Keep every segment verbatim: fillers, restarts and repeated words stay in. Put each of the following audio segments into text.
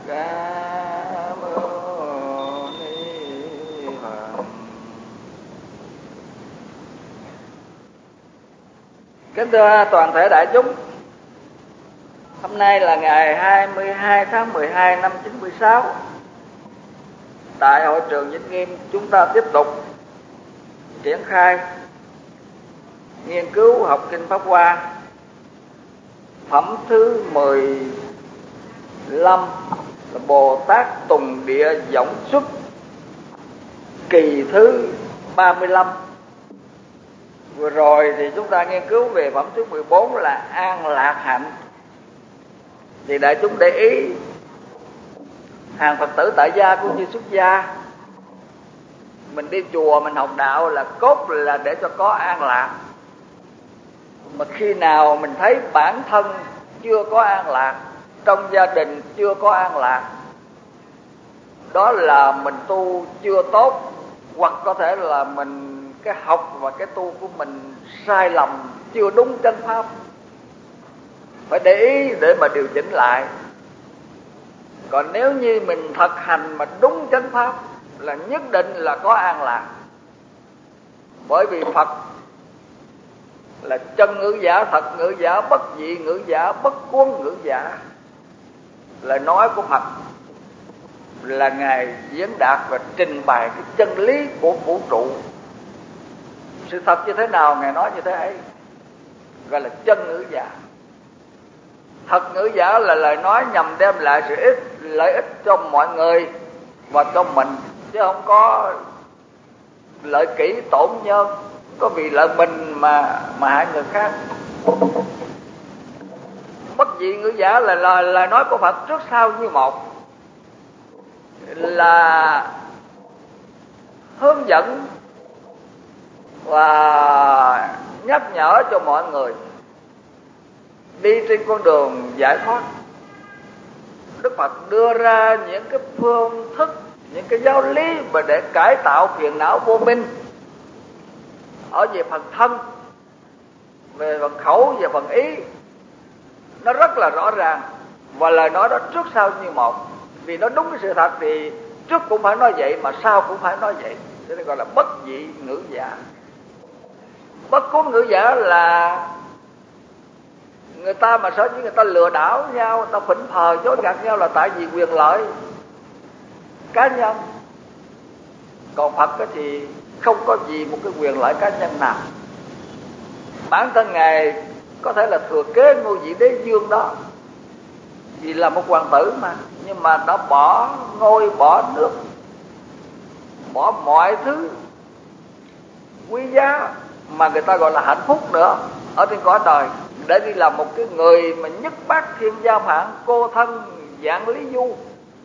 Ca Mâu Ni Phật. Kính thưa toàn thể đại chúng, hôm nay là ngày hai mươi hai tháng mười hai năm chín mươi sáu. Tại hội trường Vĩnh Nghiêm, chúng ta tiếp tục triển khai nghiên cứu học kinh Pháp Hoa phẩm thứ mười lăm là Bồ Tát Tùng Địa Võng Xuất, kỳ thứ ba mươi lăm. Vừa rồi thì chúng ta nghiên cứu về phẩm thứ mười bốn là An Lạc Hạnh. Thì đại chúng để ý, hàng Phật tử tại gia cũng như xuất gia, mình đi chùa mình học đạo là cốt là để cho có an lạc. Mà khi nào mình thấy bản thân chưa có an lạc, trong gia đình chưa có an lạc, đó là mình tu chưa tốt, hoặc có thể là mình cái học và cái tu của mình sai lầm, chưa đúng chánh pháp. Phải để ý để mà điều chỉnh lại. Còn nếu như mình thực hành mà đúng chánh pháp là nhất định là có an lạc. Bởi vì Phật là chân ngữ giả, thật ngữ giả, bất dị ngữ giả, bất cuốn ngữ giả. Lời nói của Phật là Ngài diễn đạt và trình bày cái chân lý của vũ trụ. Sự thật như thế nào Ngài nói như thế ấy, gọi là chân ngữ giả. Thật ngữ giả là lời nói nhằm đem lại sự ích, lợi ích cho mọi người và cho mình, chứ không có lợi kỹ tổn nhân, có vì lợi mình mà mà hại người khác. Bất dị ngữ giả là lời, lời nói của Phật trước sau như một, là hướng dẫn và nhắc nhở cho mọi người đi trên con đường giải thoát. Đức Phật đưa ra những cái phương thức, những cái giáo lý mà để cải tạo phiền não vô minh, ở về phần thân, về phần khẩu, về phần ý, nó rất là rõ ràng. Và lời nói đó trước sau như một, vì nó đúng cái sự thật thì trước cũng phải nói vậy, mà sau cũng phải nói vậy. Cho nên gọi là bất dị ngữ giả. Bất cuốn ngữ giả là người ta mà sở dĩ người ta lừa đảo nhau, người ta phỉnh phờ dối gạt nhau là tại vì quyền lợi cá nhân. Còn Phật thì không có gì một cái quyền lợi cá nhân nào. Bản thân Ngài có thể là thừa kế ngôi vị đế vương đó, vì là một hoàng tử mà, nhưng mà đã bỏ ngôi, bỏ nước, bỏ mọi thứ quý giá mà người ta gọi là hạnh phúc nữa ở trên cõi đời, để đi làm một cái người mà nhất bát thiên gia phạn, cô thân dạng lý du.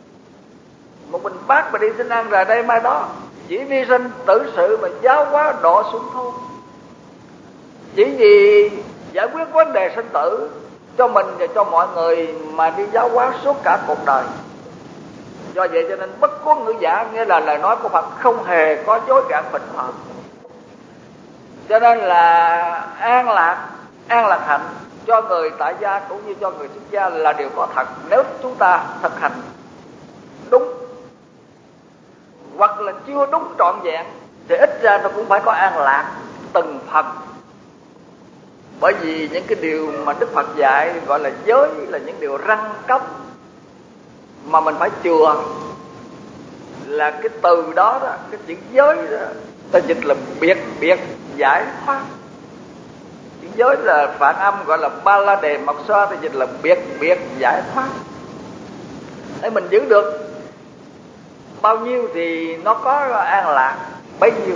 Một mình bác mà đi xin ăn rời đây mai đó, chỉ vi sinh tử sự mà giáo hóa độ xuống thôn, chỉ vì giải quyết vấn đề sinh tử cho mình và cho mọi người mà đi giáo hóa suốt cả cuộc đời. Do vậy cho nên bất cuốn ngữ giả nghĩa là lời nói của Phật không hề có dối gạt phỉnh phờ. Cho nên là an lạc, an lạc hạnh cho người tại gia cũng như cho người xuất gia là điều có thật, nếu chúng ta thực hành đúng. Hoặc là chưa đúng trọn vẹn thì ít ra nó cũng phải có an lạc từng phần. Bởi vì những cái điều mà Đức Phật dạy gọi là giới là những điều răng cấp mà mình phải chừa. Là cái từ đó, đó cái chữ giới đó, ta dịch là biệt biệt giải thoát. Chữ giới là phản âm gọi là ba la đề mộc xoa, ta dịch là biệt biệt giải thoát. Để mình giữ được bao nhiêu thì nó có an lạc bấy nhiêu.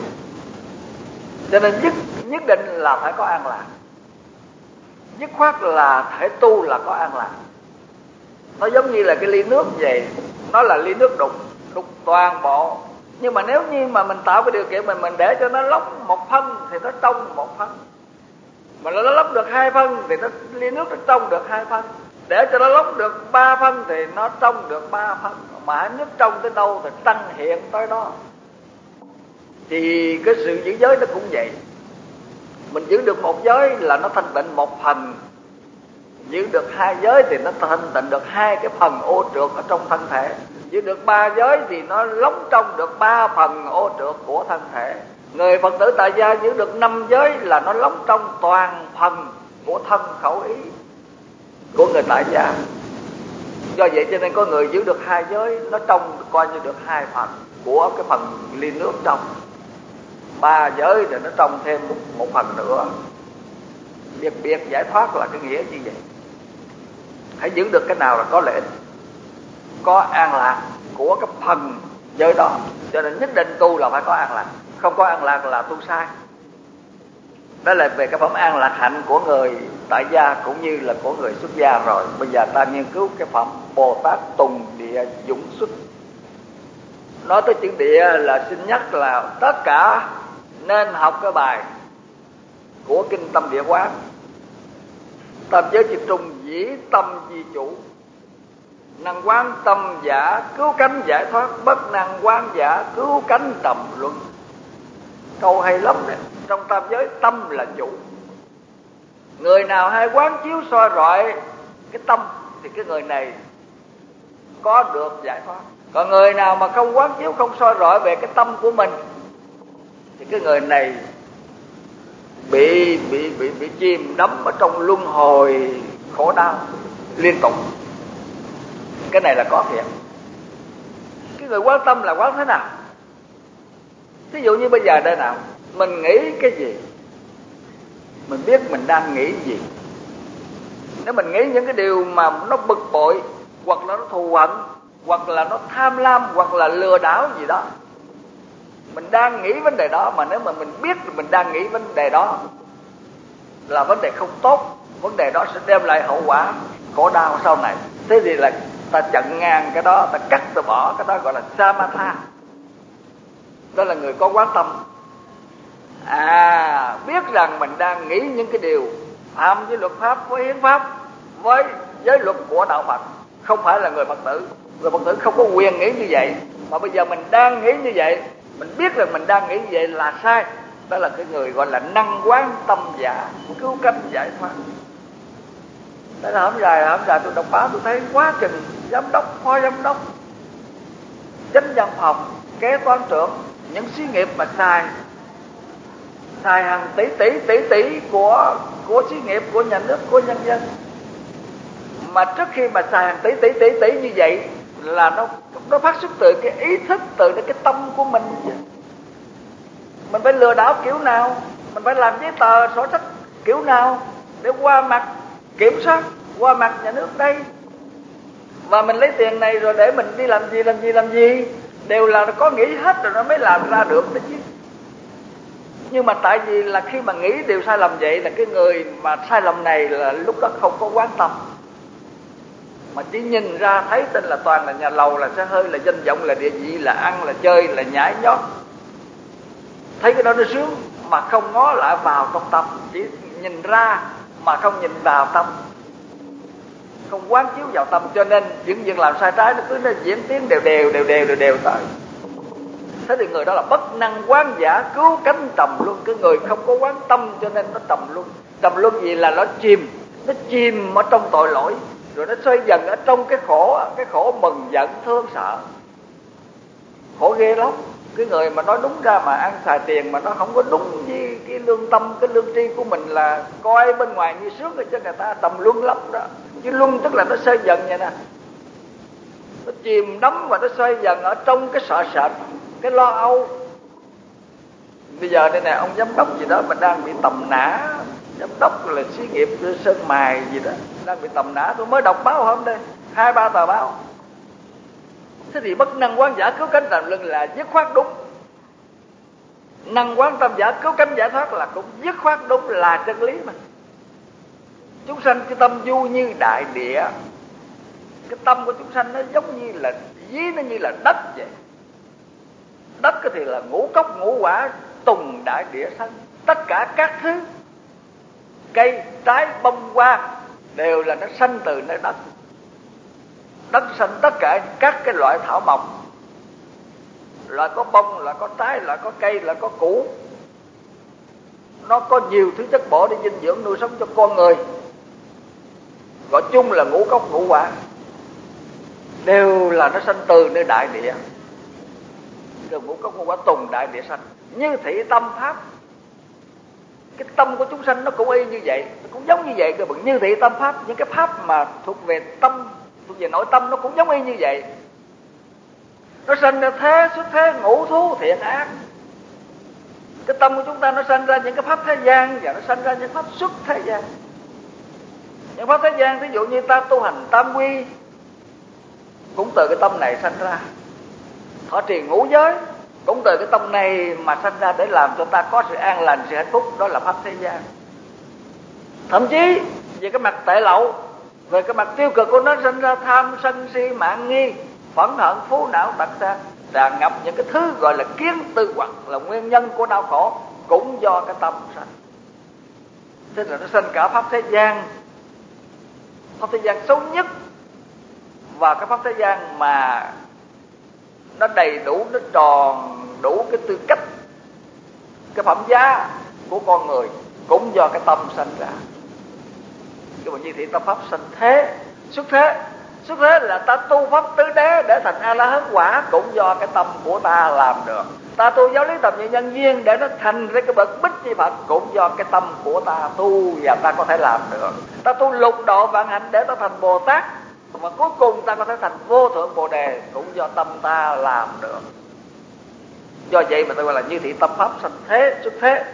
Cho nên nhất, nhất định là phải có an lạc. Dứt khoát là thể tu là có an lạc. Nó giống như là cái ly nước vậy, nó là ly nước đục, đục toàn bộ. Nhưng mà nếu như mà mình tạo cái điều kiện mình mình để cho nó lóc một phân thì nó trong một phân, mà nó lóc được hai phân thì nó ly nước nó trong được hai phân, để cho nó lóc được ba phân thì nó trong được ba phân. Mà nước trong tới đâu thì tăng hiện tới đó. Thì cái sự giữ giới nó cũng vậy. Mình giữ được một giới là nó thanh tịnh một phần, Giữ được hai giới thì nó thanh tịnh được hai cái phần ô trượt ở trong thân thể. Giữ được ba giới thì nó lóng trong được ba phần ô trượt của thân thể. Người Phật tử tại gia giữ được năm giới là nó lóng trong toàn phần của thân khẩu ý của người tại gia. Do vậy cho nên có người giữ được hai giới, nó trong coi như được hai phần của cái phần ly nước trong. Ba giới thì nó trong thêm một, một phần nữa. Biệt biệt giải thoát là cái nghĩa như vậy. Hãy giữ được cái nào là có lợi ích, có an lạc của cái phần giới đó. Cho nên nhất định tu là phải có an lạc. Không có an lạc là tu sai. Đó là về cái phẩm an lạc hạnh của người tại gia cũng như là của người xuất gia rồi. Bây giờ ta nghiên cứu cái phẩm Bồ Tát Tùng Địa Dũng Xuất. Nói tới chữ địa là xin nhắc là tất cả nên học cái bài của Kinh Tâm Địa Quán. Tam giới集trung dĩ tâm di chủ, năng quán tâm giả cứu cánh giải thoát, bất năng quán giả cứu cánh trầm luân. Câu hay lắm đấy. Trong tam giới tâm là chủ. Người nào hay quán chiếu soi rọi cái tâm thì cái người này có được giải thoát. Còn người nào mà không quán chiếu, không soi rọi về cái tâm của mình thì cái người này bị bị bị bị chìm đắm ở trong luân hồi khổ đau liên tục. Cái này là có thiệt. Cái người quán tâm là quán thế nào? Ví dụ như bây giờ đây nào, mình nghĩ cái gì, mình biết mình đang nghĩ gì. Nếu mình nghĩ những cái điều mà nó bực bội, hoặc là nó thù hận, hoặc là nó tham lam, hoặc là lừa đảo gì đó, mình đang nghĩ vấn đề đó, mà nếu mà mình biết mình đang nghĩ vấn đề đó là vấn đề không tốt, vấn đề đó sẽ đem lại hậu quả khổ đau sau này. Thế thì là ta chặn ngang cái đó, ta cắt, ta bỏ cái đó, gọi là samatha. Đó là người có quán tâm. À, biết rằng mình đang nghĩ những cái điều phạm với luật pháp, với hiến pháp, với giới luật của đạo Phật. Không phải là người Phật tử. Người Phật tử không có quyền nghĩ như vậy. Mà bây giờ mình đang nghĩ như vậy, mình biết rằng mình đang nghĩ như vậy là sai. Đó là cái người gọi là năng quán tâm giả, cứu cánh giải thoát. Đó là hôm dài, hôm dài tôi đọc báo tôi thấy quá chừng giám đốc, phó giám đốc, chánh văn phòng, kế toán trưởng, những xí nghiệp mà xài xài hàng tỷ tỷ tỷ tỷ của của xí nghiệp, của nhà nước, của nhân dân. Mà trước khi mà xài hàng tỷ tỷ tỷ tỷ như vậy là nó nó phát xuất từ cái ý thức, từ cái tâm của mình. Mình phải lừa đảo kiểu nào, mình phải làm giấy tờ sổ sách kiểu nào để qua mặt kiểm soát, qua mặt nhà nước đây. Và mình lấy tiền này rồi để mình đi làm gì làm gì làm gì đều là có nghĩ hết rồi nó mới làm ra được đấy chứ. Nhưng mà tại vì là khi mà nghĩ đều sai lầm vậy, là cái người mà sai lầm này là lúc đó không có quán tâm, mà chỉ nhìn ra thấy tên là toàn là nhà lầu, là xe hơi, là danh vọng, là địa vị, là ăn, là chơi, là nhảy nhót. Thấy cái đó nó sướng mà không ngó lại vào trong tâm, chỉ nhìn ra mà không nhìn vào tâm, không quán chiếu vào tâm. Cho nên những việc làm sai trái nó cứ nó diễn tiến đều đều đều đều đều đều tới. Thế thì người đó là bất năng quán giả cứu cánh trầm luân. Cái người không có quán tâm cho nên nó trầm luân. Trầm luân gì là nó chìm, nó chìm ở trong tội lỗi, rồi nó xoay dần ở trong cái khổ, cái khổ mừng giận thương sợ. Khổ ghê lắm. Cái người mà nói đúng ra mà ăn xài tiền mà nó không có đúng với cái lương tâm, cái lương tri của mình, là coi bên ngoài như sướng rồi chứ người ta trầm luân lắm đó. Chứ luân tức là nó xoay dần vậy nè, nó chìm đắm và nó xoay dần ở trong cái sợ sệt, cái lo âu. Bây giờ đây nè, ông giám đốc gì đó mà đang bị tầm nã, giám đốc là xí nghiệp sơn mài gì đó đang bị tầm nã. Tôi mới đọc báo hôm đây, hai ba tờ báo. Thế thì bất năng quán giả cứu cánh trầm luân là dứt khoát đúng. Năng quán tâm giả cứu cánh giải thoát là cũng dứt khoát đúng, là chân lý mà. Chúng sanh cái tâm du như đại địa. Cái tâm của chúng sanh nó giống như là dí, nó như là đất vậy. Đất thì là ngũ cốc ngũ quả tùng đại địa sanh. Tất cả các thứ cây, trái, bông, hoa đều là nó sanh từ nơi đất. Đất sanh tất cả các cái loại thảo mộc, loại có bông, loại có trái, loại có cây, loại có củ. Nó có nhiều thứ chất bổ để dinh dưỡng nuôi sống cho con người. gọi chung là ngũ cốc ngũ quả, đều là nó sanh từ nơi đại địa. Từ ngũ cốc ngũ quả tùng đại địa sanh. Như thị tâm pháp, cái tâm của chúng sanh nó cũng y như vậy, nó cũng giống như vậy. Các bạn, như thị tâm pháp, những cái pháp mà thuộc về tâm, thuộc về nội tâm, nó cũng giống y như vậy. Nó sanh ra thế xuất thế, ngũ thú thiện ác. Cái tâm của chúng ta nó sanh ra những cái pháp thế gian, và nó sanh ra những pháp xuất thế gian. Những pháp thế gian, ví dụ như ta tu hành tam quy, cũng từ cái tâm này sanh ra. Thọ trì ngũ giới, cũng từ cái tâm này mà sanh ra, để làm cho ta có sự an lành, sự hạnh phúc. Đó là pháp thế gian. Thậm chí về cái mặt tệ lậu, về cái mặt tiêu cực của nó, sanh ra tham sân si mạn nghi, phẫn hận phú não tật sang, tràn ngập những cái thứ gọi là kiến tư hoặc là nguyên nhân của đau khổ, cũng do cái tâm sanh. Thế là nó sanh cả pháp thế gian, pháp thế gian xấu nhất, và cái pháp thế gian mà nó đầy đủ, nó tròn đủ cái tư cách, cái phẩm giá của con người, cũng do cái tâm sanh ra. Cái như thị tâm pháp sanh thế, xuất thế. Xuất thế là ta tu pháp tứ đế để thành A La Hán quả, cũng do cái tâm của ta làm được. Ta tu giáo lý thập nhị nhân duyên để nó thành ra cái bậc bích chi Phật, cũng do cái tâm của ta tu và ta có thể làm được. Ta tu lục độ vạn hạnh để ta thành Bồ Tát, mà cuối cùng ta có thể thành vô thượng Bồ Đề, cũng do tâm ta làm được. Do vậy mà tôi gọi là như thị tâm pháp sanh thế, xuất thế.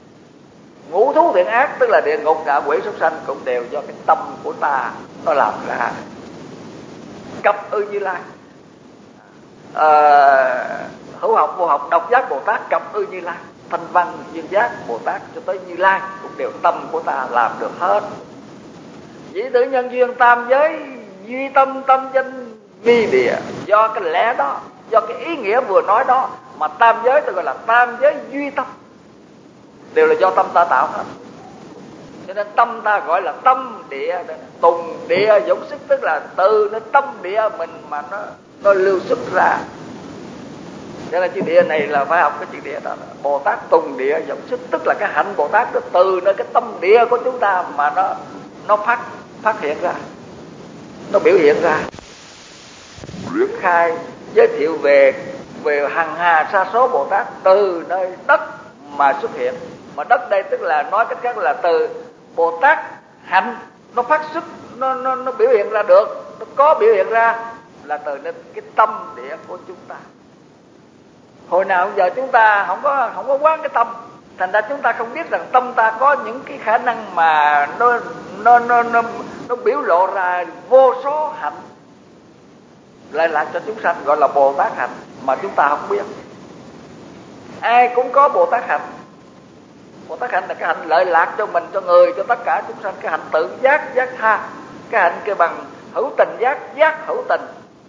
Ngũ thú thiện ác, tức là địa ngục ngạ quỷ súc sanh, cũng đều do cái tâm của ta nó làm ra. Cập ư Như Lai, à, hữu học vô học, độc giác Bồ Tát, cập ư Như Lai, thanh văn duyên giác Bồ Tát cho tới Như Lai, cũng đều tâm của ta làm được hết. Dĩ tử nhân duyên tam giới, duy tâm tâm danh vi địa. Do cái lẽ đó, do cái ý nghĩa vừa nói đó, mà tam giới tôi gọi là tam giới duy tâm, đều là do tâm ta tạo hết. Cho nên tâm ta gọi là tâm địa, tùng địa dũng sức, tức là từ nơi tâm địa mình mà nó nó lưu xuất ra. Cho nên chữ địa này là phải học cái chữ địa đó. Bồ Tát tùng địa dũng sức, tức là cái hạnh Bồ Tát đó từ nơi cái tâm địa của chúng ta mà nó nó phát phát hiện ra, nó biểu hiện ra. Khai giới thiệu về về hằng hà sa số Bồ Tát từ nơi đất mà xuất hiện. Mà đất đây tức là nói cách khác là từ Bồ Tát hạnh nó phát xuất, nó nó nó biểu hiện ra được, nó có biểu hiện ra là từ nơi cái tâm địa của chúng ta. Hồi nào giờ chúng ta không có không có quán cái tâm, thành ra chúng ta không biết rằng tâm ta có những cái khả năng mà nó nó nó nó, nó biểu lộ ra vô số hạnh, lại lại cho chúng sanh gọi là Bồ Tát hạnh, mà chúng ta không biết. Ai cũng có Bồ Tát hạnh. Bồ Tát hạnh là cái hạnh lợi lạc cho mình, cho người, cho tất cả chúng sanh. Cái hạnh tự giác, giác tha. Cái hạnh kêu bằng hữu tình giác, giác hữu tình,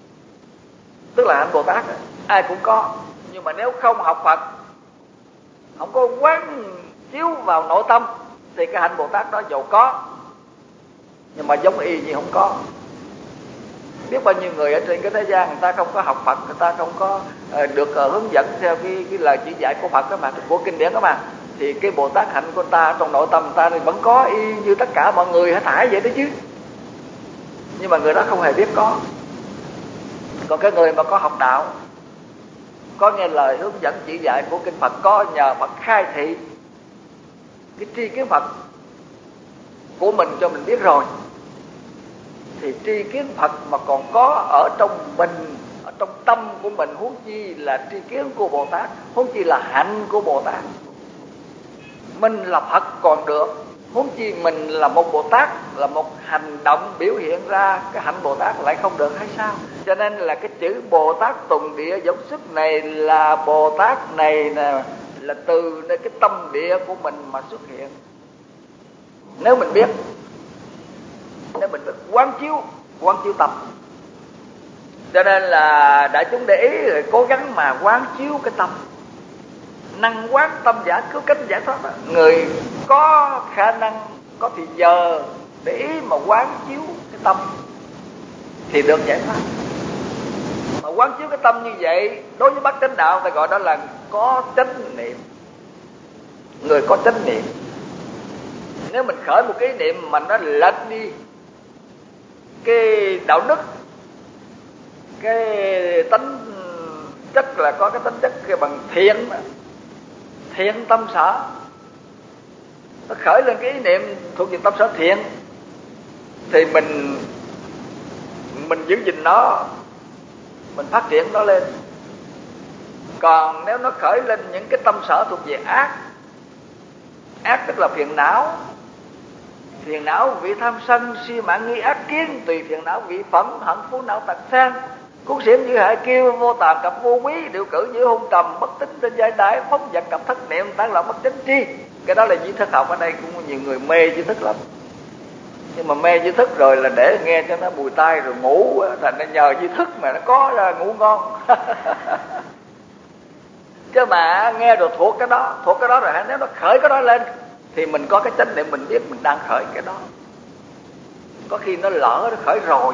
tức là hạnh Bồ Tát. Ai cũng có. Nhưng mà nếu không học Phật, không có quán chiếu vào nội tâm, thì cái hạnh Bồ Tát đó giàu có, nhưng mà giống y như không có. Biết bao nhiêu người ở trên cái thế gian, người ta không có học Phật, người ta không có uh, được uh, hướng dẫn theo cái, cái lời chỉ dạy của Phật đó mà, của kinh điển đó mà, thì cái Bồ Tát hạnh của ta trong nội tâm ta thì vẫn có y như tất cả mọi người hãy thải vậy đó chứ. Nhưng mà người đó không hề biết có. Còn cái người mà có học đạo, có nghe lời hướng dẫn chỉ dạy của kinh Phật, có nhờ Phật khai thị cái tri kiến Phật của mình cho mình biết rồi, thì tri kiến Phật mà còn có ở trong mình, ở trong tâm của mình, huống chi là tri kiến của Bồ Tát, huống chi là hạnh của Bồ Tát. Mình là Phật còn được, huống chi mình là một Bồ Tát, là một hành động biểu hiện ra cái hạnh Bồ Tát lại không được hay sao? Cho nên là cái chữ Bồ Tát tùng địa dũng sức này là Bồ Tát này nè, là từ nơi cái tâm địa của mình mà xuất hiện. Nếu mình biết, nếu mình biết quán chiếu, quán chiếu tâm. Cho nên là đại chúng để ý rồi cố gắng mà quán chiếu cái tâm, năng quán tâm giả cứu cánh giải thoát đó. Người có khả năng, có thì giờ để ý mà quán chiếu cái tâm thì được giải thoát. Mà quán chiếu cái tâm như vậy, đối với bát chánh đạo ta gọi đó là có chánh niệm. Người có chánh niệm. Nếu mình khởi một cái niệm mà nó lệch đi, cái đạo đức, cái tính chất là có cái tính chất cái bằng thiện, thiện tâm sở. Nó khởi lên cái ý niệm thuộc về tâm sở thiện thì mình mình giữ gìn nó, mình phát triển nó lên. Còn nếu nó khởi lên những cái tâm sở thuộc về ác, ác tức là phiền não, phiền não vị tham sân si mạn nghi ác kiến, tùy phiền não vị phẫn hận phú não tật sang, cuốn xiển như hại kiêu, vô tàm cặp vô quý, điều cử như hung trầm, bất tín trên giai đại, phóng vật cặp thất niệm, tán loạn bất chánh tri. Cái đó là duy thức học. Ở đây cũng có nhiều người mê duy thức lắm, nhưng mà mê duy thức rồi là để nghe cho nó bùi tai rồi ngủ, thành ra nhờ duy thức mà nó có ra ngủ ngon. Chứ mà nghe rồi thuộc cái đó, thuộc cái đó rồi nếu nó khởi cái đó lên thì mình có cái chánh niệm, mình biết mình đang khởi cái đó. Có khi nó lỡ nó khởi rồi,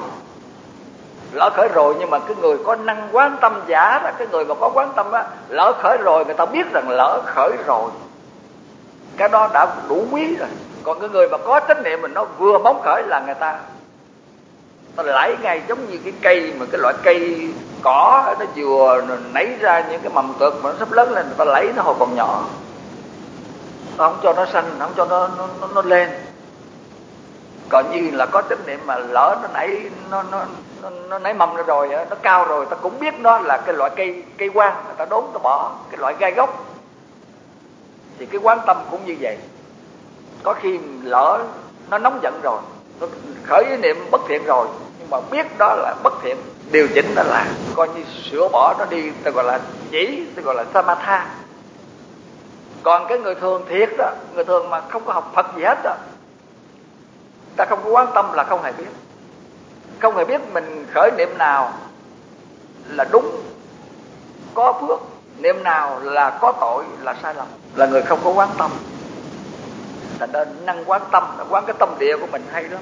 lỡ khởi rồi nhưng mà cái người có năng quán tâm giả đó, cái người mà có quán tâm á, lỡ khởi rồi người ta biết rằng lỡ khởi rồi, cái đó đã đủ quý rồi. Còn cái người mà có chánh niệm mình nó vừa bóng khởi là người ta ta lấy ngay, giống như cái cây mà cái loại cây cỏ nó vừa nảy ra những cái mầm tược mà nó sắp lớn lên, người ta lấy nó hồi còn nhỏ, nó không cho nó xanh, nó không cho nó nó, nó, nó lên. Còn như là có chánh niệm mà lỡ nó nảy nó nó nó, nó nảy mầm ra rồi, nó cao rồi, ta cũng biết nó là cái loại cây cây quan, người ta đốn ta bỏ cái loại gai gốc. Thì cái quán tâm cũng như vậy. Có khi lỡ nó nóng giận rồi, nó khởi ý niệm bất thiện rồi, nhưng mà biết đó là bất thiện, điều chỉnh nó là coi như sửa bỏ nó đi, ta gọi là chỉ, ta gọi là samatha. Còn cái người thường thiệt đó, người thường mà không có học Phật gì hết đó, ta không có quán tâm là không hề biết, không hề biết mình khởi niệm nào là đúng, có phước, niệm nào là có tội, là sai lầm, là người không có quán tâm. Thành ra năng quán tâm, quán cái tâm địa của mình hay lắm.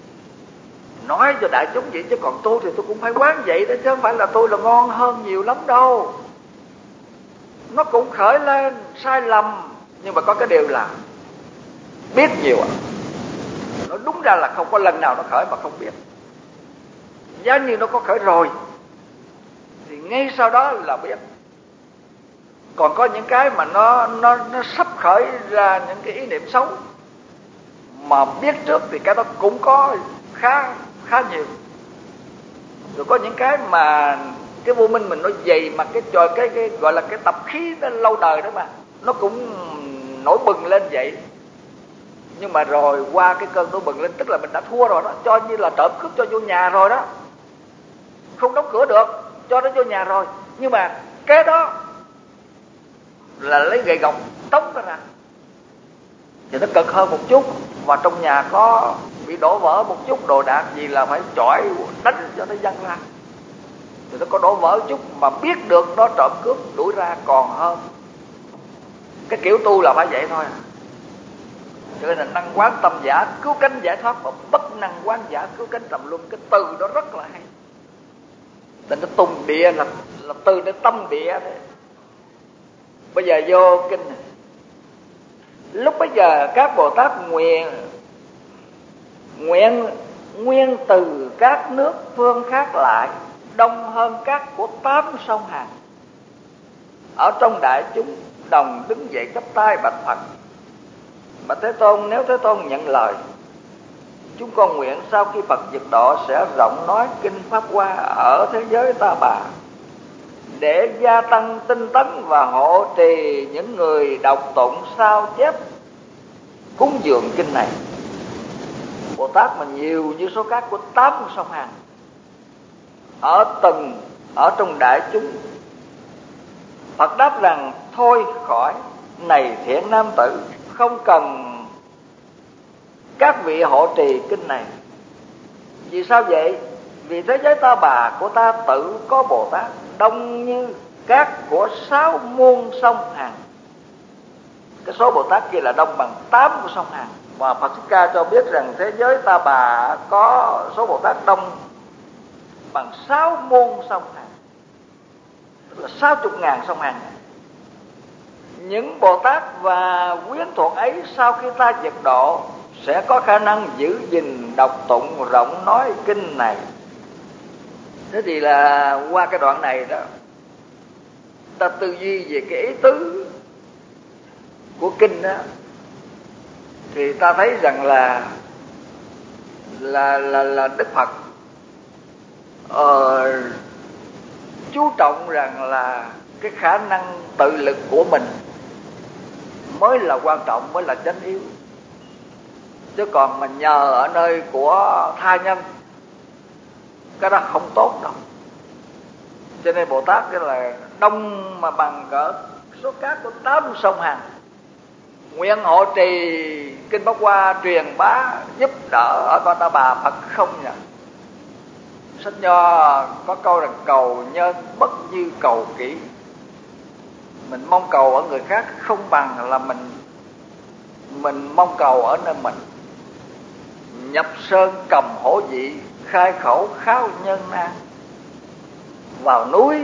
Nói cho đại chúng vậy chứ còn tôi thì tôi cũng phải quán vậy đó, chứ không phải là tôi là ngon hơn nhiều lắm đâu. Nó cũng khởi lên sai lầm, nhưng mà có cái điều là biết nhiều ạ. Nó đúng ra là không có lần nào nó khởi mà không biết. Giá như nó có khởi rồi thì ngay sau đó là biết. Còn có những cái mà nó nó nó sắp khởi ra những cái ý niệm xấu mà biết trước thì cái đó cũng có khá khá nhiều. Rồi có những cái mà cái vô minh mình nó dày mà cái trò cái cái gọi là cái tập khí nó lâu đời đó mà nó cũng nổi bừng lên vậy. Nhưng mà rồi qua cái cơn nổi bừng lên tức là mình đã thua rồi đó, cho như là trộm cướp cho vô nhà rồi đó, không đóng cửa được, cho nó vô nhà rồi. Nhưng mà cái đó là lấy gậy gộc tống nó ra thì nó cực hơn một chút, và trong nhà có bị đổ vỡ một chút đồ đạc gì là phải chọi đánh cho nó văng ra. Thì nó có đổ vỡ chút mà biết được nó trộm cướp đuổi ra còn hơn. Cái kiểu tu là phải vậy thôi à. Cho nên là năng quán tâm giả cứu cánh giải thoát, và bất năng quán giả cứu cánh trầm luân. Cái từ đó rất là hay. Nên nó tùng địa là, là từ để tâm địa đấy. Bây giờ vô kinh này. Lúc bây giờ các Bồ Tát nguyện Nguyện nguyên từ các nước phương khác lại, đông hơn các của tám sông Hàn. Ở trong đại chúng đồng đứng dậy chắp tay bạch Phật: Bạch Thế Tôn, nếu Thế Tôn nhận lời, chúng con nguyện sau khi Phật diệt độ sẽ rộng nói kinh Pháp Hoa ở thế giới Ta Bà, để gia tăng tinh tấn và hộ trì những người đọc tụng sao chép cúng dường kinh này. Bồ Tát mà nhiều như số cát của tám sông Hàn, ở từng ở trong đại chúng. Phật đáp rằng: thôi khỏi, này thiện nam tử, không cần các vị hộ trì kinh này. Vì sao vậy? Vì thế giới Ta Bà của ta tự có Bồ Tát đông như cát của sáu muôn sông Hàn. Cái số Bồ Tát kia là đông bằng tám của sông Hàn. Và Phật Thích Ca cho biết rằng thế giới Ta Bà có số Bồ Tát đông bằng sáu muôn sông Hàn, tức là sáu chục ngàn sông Hàn. Những Bồ Tát và quyến thuộc ấy sau khi ta diệt độ sẽ có khả năng giữ gìn, đọc tụng, rộng nói kinh này. Thế thì là qua cái đoạn này đó, ta tư duy về cái ý tứ của kinh đó, thì ta thấy rằng là là là là Đức Phật ờ, chú trọng rằng là cái khả năng tự lực của mình mới là quan trọng, mới là chánh yếu. Chứ còn mà nhờ ở nơi của tha nhân, cái đó không tốt đâu. Cho nên Bồ Tát cái là đông mà bằng cỡ số cát của tám sông Hằng, nguyện hộ trì kinh Pháp Hoa, truyền bá giúp đỡ ở con Ta Bà Phật không nhỉ. Sách Nho có câu là cầu nhân bất như cầu kỹ. Mình mong cầu ở người khác không bằng là mình mình mong cầu ở nơi mình. Nhập sơn cầm hổ dị, khai khẩu khao nhân nan. Vào núi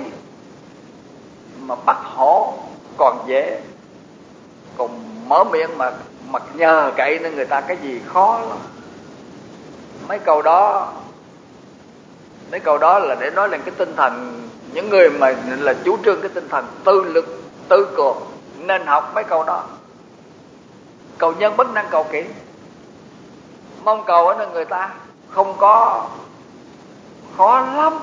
mà bắt hổ còn dễ, còn mở miệng mà mà nhờ cậy nên người ta cái gì khó lắm. Mấy câu đó mấy câu đó là để nói lên cái tinh thần, những người mà là chủ trương cái tinh thần tự lực tự cường nên học mấy câu đó. Cầu nhân bất năng cầu kỹ, mong cầu ở nơi người ta không có, khó lắm.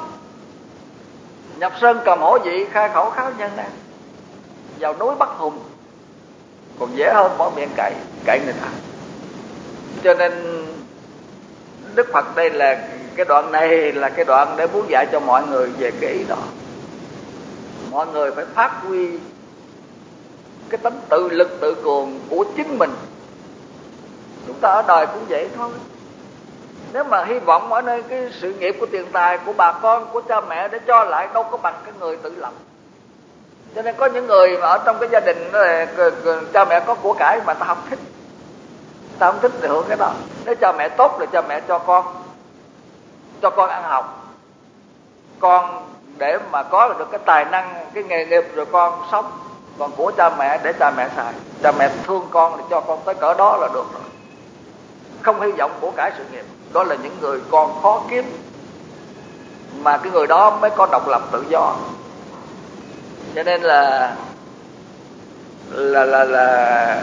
Nhập sơn cầm hổ dị, khai khẩu khao nhân nan. Vào núi bắt hùng còn dễ hơn mở miệng cậy cậy người ta. Cho nên Đức Phật đây là cái đoạn này là cái đoạn để muốn dạy cho mọi người về cái ý đó. Mọi người phải phát huy cái tánh tự lực tự cường của chính mình. Chúng ta ở đời cũng vậy thôi. Nếu mà hy vọng ở nơi cái sự nghiệp của tiền tài, của bà con, của cha mẹ để cho lại, đâu có bằng cái người tự lập. Cho nên có những người mà ở trong cái gia đình đó là, cha mẹ có của cải mà ta không thích, ta không thích thì hưởng cái đó. Nếu cha mẹ tốt là cha mẹ cho con, cho con ăn học, con để mà có được cái tài năng, cái nghề nghiệp rồi con sống. Còn của cha mẹ để cha mẹ xài, cha mẹ thương con thì cho con tới cỡ đó là được rồi. Không hy vọng của cải sự nghiệp. Đó là những người con khó kiếm, mà cái người đó mới có độc lập tự do. Cho nên là là là là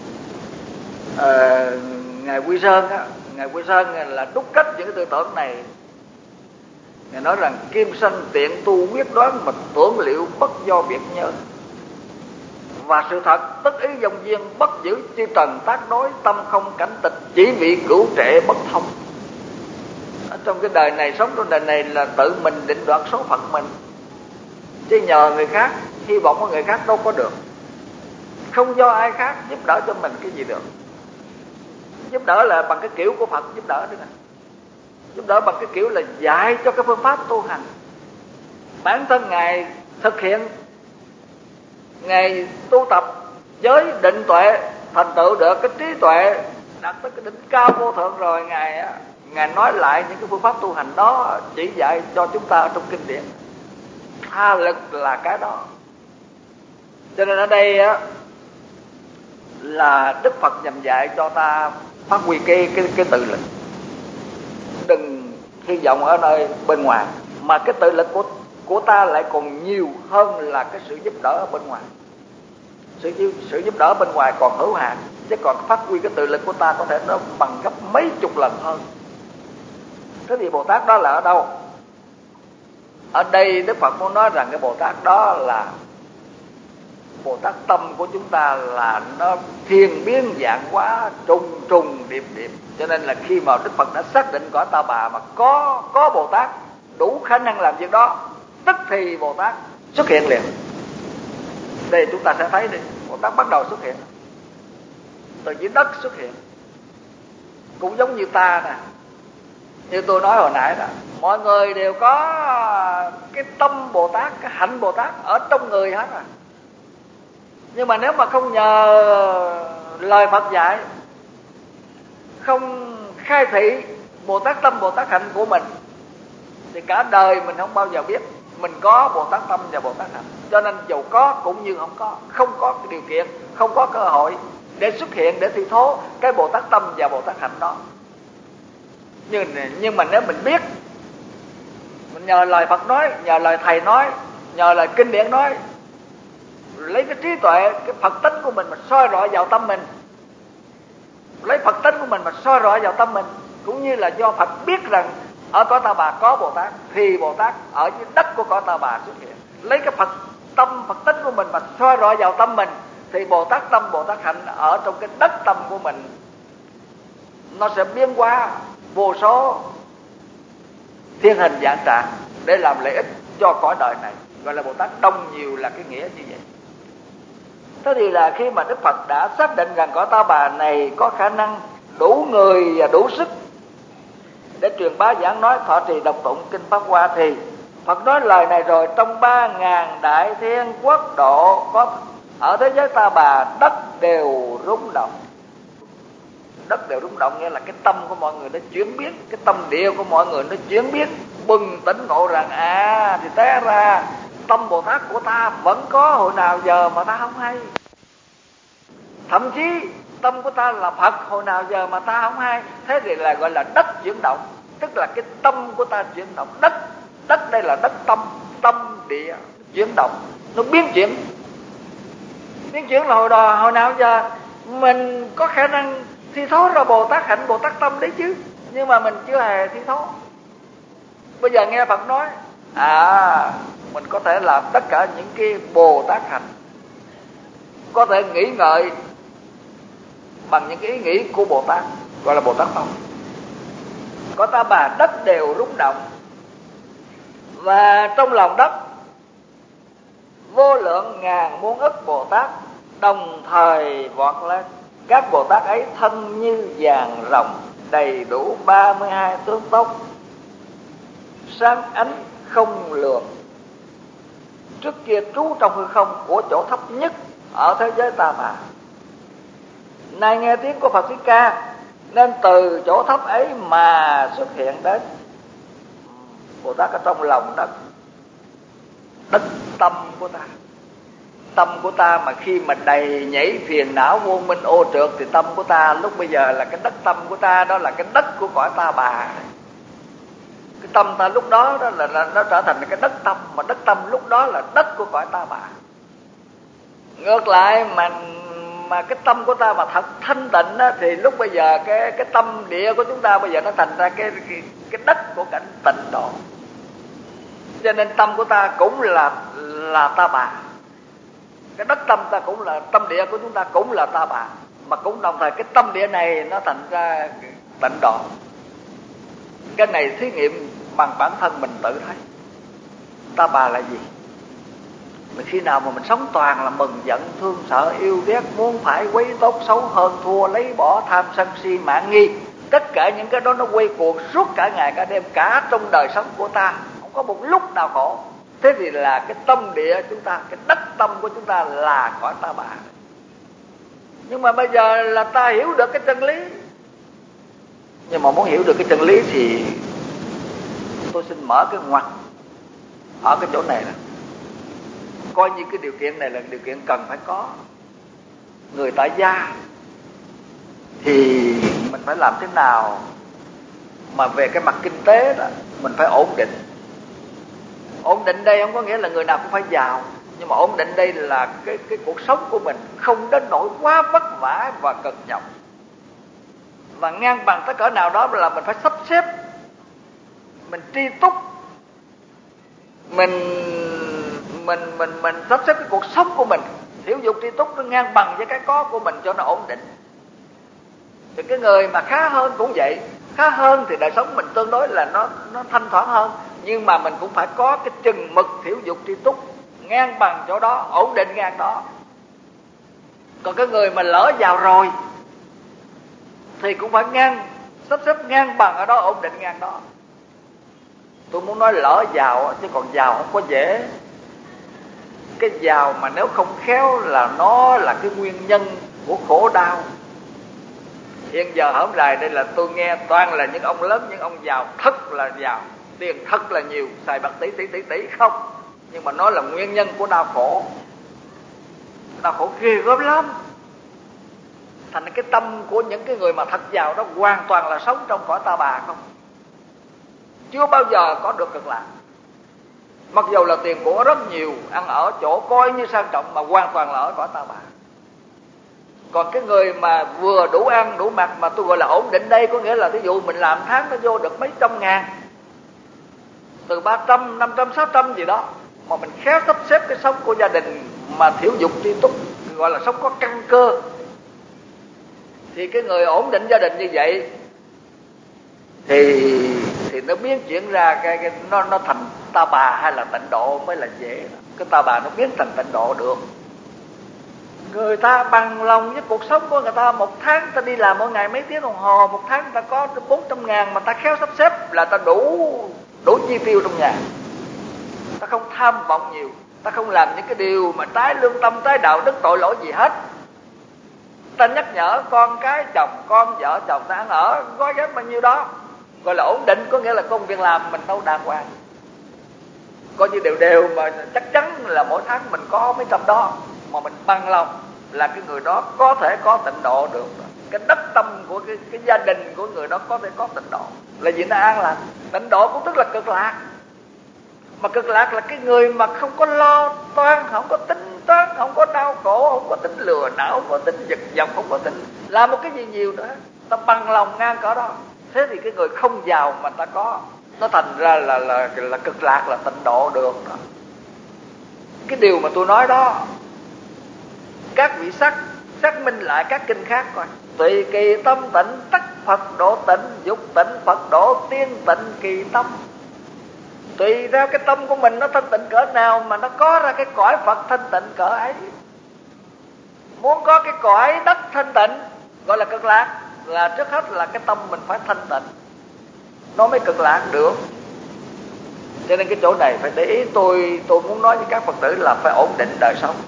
à, ngài Quy Sơn á, ngài Quy Sơn là đúc kết những cái tư tưởng này. Ngài nói rằng kim sanh tiện tu quyết đoán, mà tưởng liệu bất do biết nhớ. Và sự thật tất ý dòng duyên, bất giữ chư trần tác đối, tâm không cảnh tịch, chỉ vì cửu trệ bất thông. Ở trong cái đời này, sống trong đời này là tự mình định đoạt số phận mình, chứ nhờ người khác, hy vọng của người khác đâu có được. Không do ai khác giúp đỡ cho mình cái gì được. Giúp đỡ là bằng cái kiểu của Phật giúp đỡ đấy nè. Giúp đỡ bằng cái kiểu là dạy cho cái phương pháp tu hành. Bản thân Ngài thực hiện, Ngài tu tập giới định tuệ, thành tựu được cái trí tuệ, đạt tới cái đỉnh cao vô thượng rồi, Ngài Ngài nói lại những cái phương pháp tu hành đó, chỉ dạy cho chúng ta ở trong kinh điển. Tha lực là cái đó. Cho nên ở đây á, là Đức Phật nhằm dạy cho ta phát huy cái cái cái tự lực. Đừng hy vọng ở nơi bên ngoài, mà cái tự lực của của ta lại còn nhiều hơn là cái sự giúp đỡ ở bên ngoài. Sự sự giúp đỡ bên ngoài còn hữu hạn, chứ còn phát huy cái tự lực của ta có thể nó bằng gấp mấy chục lần hơn. Thế thì Bồ Tát đó là ở đâu? Ở đây Đức Phật muốn nói rằng cái Bồ Tát đó là Bồ Tát tâm của chúng ta, là nó thiên biến dạng hóa, trùng trùng điệp điệp. Cho nên là khi mà Đức Phật đã xác định cõi Ta Bà mà có có Bồ Tát đủ khả năng làm việc đó, tức thì Bồ Tát xuất hiện liền. Đây chúng ta sẽ thấy đi, Bồ Tát bắt đầu xuất hiện từ dưới đất xuất hiện. Cũng giống như ta nè, như tôi nói hồi nãy đó, mọi người đều có cái tâm Bồ Tát, cái hạnh Bồ Tát ở trong người hết à. Nhưng mà nếu mà không nhờ lời Phật dạy, không khai thị Bồ Tát tâm Bồ Tát hạnh của mình, thì cả đời mình không bao giờ biết mình có Bồ Tát tâm và Bồ Tát hạnh. Cho nên dù có cũng như không có, không có cái điều kiện, không có cơ hội, để xuất hiện, để thi thố cái Bồ Tát tâm và Bồ Tát hạnh đó. Nhưng, nhưng mà nếu mình biết, mình nhờ lời Phật nói, nhờ lời Thầy nói, nhờ lời kinh điển nói, lấy cái trí tuệ, cái Phật tính của mình mà soi rọi vào tâm mình, lấy Phật tính của mình mà soi rọi vào tâm mình, cũng như là do Phật biết rằng ở cõi Ta Bà có Bồ Tát, thì Bồ Tát ở dưới đất của cõi Ta Bà xuất hiện. Lấy cái Phật tâm, Phật tính của mình mà soi rọi vào tâm mình, thì Bồ Tát tâm, Bồ Tát hạnh ở trong cái đất tâm của mình nó sẽ biến hóa vô số thiên hình dạng trạng để làm lợi ích cho cõi đời này. Gọi là Bồ Tát đông nhiều là cái nghĩa như vậy. Thế thì là khi mà Đức Phật đã xác định rằng cõi Ta Bà này có khả năng đủ người và đủ sức để truyền bá giảng nói, thọ trì đọc tụng kinh Pháp Hoa, thì Phật nói lời này rồi, trong ba ngàn đại thiên quốc độ có ở thế giới Ta Bà, đất đều rung động. Đất đều rung động nghĩa là cái tâm của mọi người nó chuyển biến, cái tâm địa của mọi người nó chuyển biến, bừng tỉnh ngộ rằng à thì té ra tâm Bồ Tát của ta vẫn có hồi nào giờ mà ta không hay. Thậm chí tâm của ta là Phật hồi nào giờ mà ta không hay. Thế thì là gọi là đất chuyển động, tức là cái tâm của ta chuyển động. Đất, đất đây là đất tâm, tâm địa chuyển động, nó biến chuyển. Biến chuyển là hồi, đò, hồi nào giờ mình có khả năng thi thố ra Bồ Tát hạnh, Bồ Tát tâm đấy chứ, nhưng mà mình chưa hề thi thố. Bây giờ nghe Phật nói à mình có thể làm tất cả những cái Bồ Tát hạnh, có thể nghĩ ngợi bằng những cái ý nghĩ của Bồ Tát, gọi là Bồ Tát tâm. Có Ta Bà đất đều rung động, và trong lòng đất vô lượng ngàn muôn ức Bồ Tát đồng thời vọt lên. Các Bồ Tát ấy thân như vàng rồng, đầy đủ ba mươi hai tướng tốc, sáng ánh không lường. Trước kia trú trong hư không của chỗ thấp nhất ở thế giới Ta Bà, nay nghe tiếng của Phật Thích Ca nên từ chỗ thấp ấy mà xuất hiện đến. Bồ Tát ở trong lòng đất, đất tâm của ta. Tâm của ta mà khi mà đầy nhảy phiền não vô minh ô trượt, thì tâm của ta lúc bây giờ là cái đất tâm của ta, đó là cái đất của cõi Ta Bà. Cái tâm ta lúc đó, đó là, là nó trở thành cái đất tâm, mà đất tâm lúc đó là đất của cõi Ta Bà. Ngược lại mà mà cái tâm của ta mà thật thanh tịnh á, thì lúc bây giờ cái cái tâm địa của chúng ta bây giờ nó thành ra cái cái, cái đất của cảnh tịnh độ. Cho nên tâm của ta cũng là là Ta Bà. Cái đất tâm ta cũng là, tâm địa của chúng ta cũng là Ta Bà, mà cũng đồng thời cái tâm địa này nó thành ra tịnh độ. Cái này thí nghiệm bằng bản thân mình tự thấy. Ta Bà là gì? Mà khi nào mà mình sống toàn là mừng giận, thương sợ, yêu ghét, muốn phải, quấy tốt, xấu, hơn, thua, lấy bỏ, tham, sân, si, mạn, nghi, tất cả những cái đó nó quay cuồng suốt cả ngày cả đêm, cả trong đời sống của ta, không có một lúc nào khổ. Thế thì là cái tâm địa chúng ta, cái đất tâm của chúng ta là cõi Ta Bà. Nhưng mà bây giờ là ta hiểu được cái chân lý. Nhưng mà muốn hiểu được cái chân lý thì tôi xin mở cái ngoặt ở cái chỗ này nè. Coi như cái điều kiện này là điều kiện cần phải có. Người tại gia thì mình phải làm thế nào mà về cái mặt kinh tế đó mình phải ổn định. Ổn định đây không có nghĩa là người nào cũng phải giàu, nhưng mà ổn định đây là cái cái cuộc sống của mình không đến nỗi quá vất vả và cực nhọc, và ngang bằng tới cỡ nào đó là mình phải sắp xếp, mình tri túc, mình mình mình mình sắp xếp cái cuộc sống của mình, hiểu dục tri túc nó ngang bằng với cái có của mình cho nó ổn định. Thì cái người mà khá hơn cũng vậy, khá hơn thì đời sống mình tương đối là nó nó thanh thoát hơn, nhưng mà mình cũng phải có cái chừng mực hiểu dục tri túc ngang bằng chỗ đó, ổn định ngang đó. Còn cái người mà lỡ giàu rồi thì cũng phải ngang, sắp xếp ngang bằng ở đó, ổn định ngang đó. Tôi muốn nói lỡ giàu chứ còn giàu không có dễ. Cái giàu mà nếu không khéo là nó là cái nguyên nhân của khổ đau. Hiện giờ hổm rày đây là tôi nghe toàn là những ông lớn, những ông giàu thật là giàu, tiền thật là nhiều, xài bạc tỷ tỷ tỷ tỷ không, nhưng mà nó là nguyên nhân của đau khổ. Đau khổ ghê gớm lắm. Thành cái tâm của những cái người mà thật giàu đó hoàn toàn là sống trong cõi ta bà không, chưa bao giờ có được cực lạc. Mặc dù là tiền của rất nhiều, ăn ở chỗ coi như sang trọng, mà hoàn toàn là ở cõi ta bà. Còn cái người mà vừa đủ ăn đủ mặc, mà tôi gọi là ổn định đây, có nghĩa là ví dụ mình làm tháng nó vô được mấy trăm ngàn, từ ba trăm, năm trăm, sáu trăm gì đó, mà mình khéo sắp xếp cái sống của gia đình mà thiểu dục tri túc, gọi là sống có căn cơ, thì cái người ổn định gia đình như vậy thì thì nó biến chuyển ra cái, cái nó nó thành ta bà hay là tịnh độ mới là dễ. Cái ta bà nó biến thành tịnh độ được. Người ta bằng lòng với cuộc sống của người ta, một tháng ta đi làm mỗi ngày mấy tiếng đồng hồ, một tháng ta có bốn trăm ngàn mà ta khéo sắp xếp là ta đủ đủ chi tiêu trong nhà. Ta không tham vọng nhiều, ta không làm những cái điều mà trái lương tâm, trái đạo đức, tội lỗi gì hết. Ta nhắc nhở con cái chồng, con vợ chồng ta ăn ở gói ghém bao nhiêu đó, gọi là ổn định, có nghĩa là công việc làm mình đâu đàng hoàng, coi như đều đều mà chắc chắn là mỗi tháng mình có mấy trăm đó, mà mình bằng lòng là cái người đó có thể có tịnh độ được. Cái đất tâm của cái, cái gia đình của người đó có thể có tịnh độ, là gì? Nó an lành. Tịnh độ cũng tức là cực lạc. Mà cực lạc là cái người mà không có lo toan, không có tính toán, không có đau khổ, không có tính lừa đảo, không có tính giật dọc, không có tính làm một cái gì nhiều nữa, ta bằng lòng ngang cỡ đó. Thế thì cái người không giàu mà ta có, nó thành ra là là là cực lạc, là tịnh độ được đó. Cái điều mà tôi nói đó, các vị sắc xác minh lại các kinh khác coi. Tùy kỳ tâm tịnh tất Phật độ tịnh, dục tịnh Phật độ tiên tịnh kỳ tâm. Tùy theo cái tâm của mình nó thanh tịnh cỡ nào mà nó có ra cái cõi Phật thanh tịnh cỡ ấy. Muốn có cái cõi đất thanh tịnh gọi là cực lạc, là trước hết là cái tâm mình phải thanh tịnh, nó mới cực lạc được. Cho nên cái chỗ này phải để ý. Tôi tôi muốn nói với các Phật tử là phải ổn định đời sống.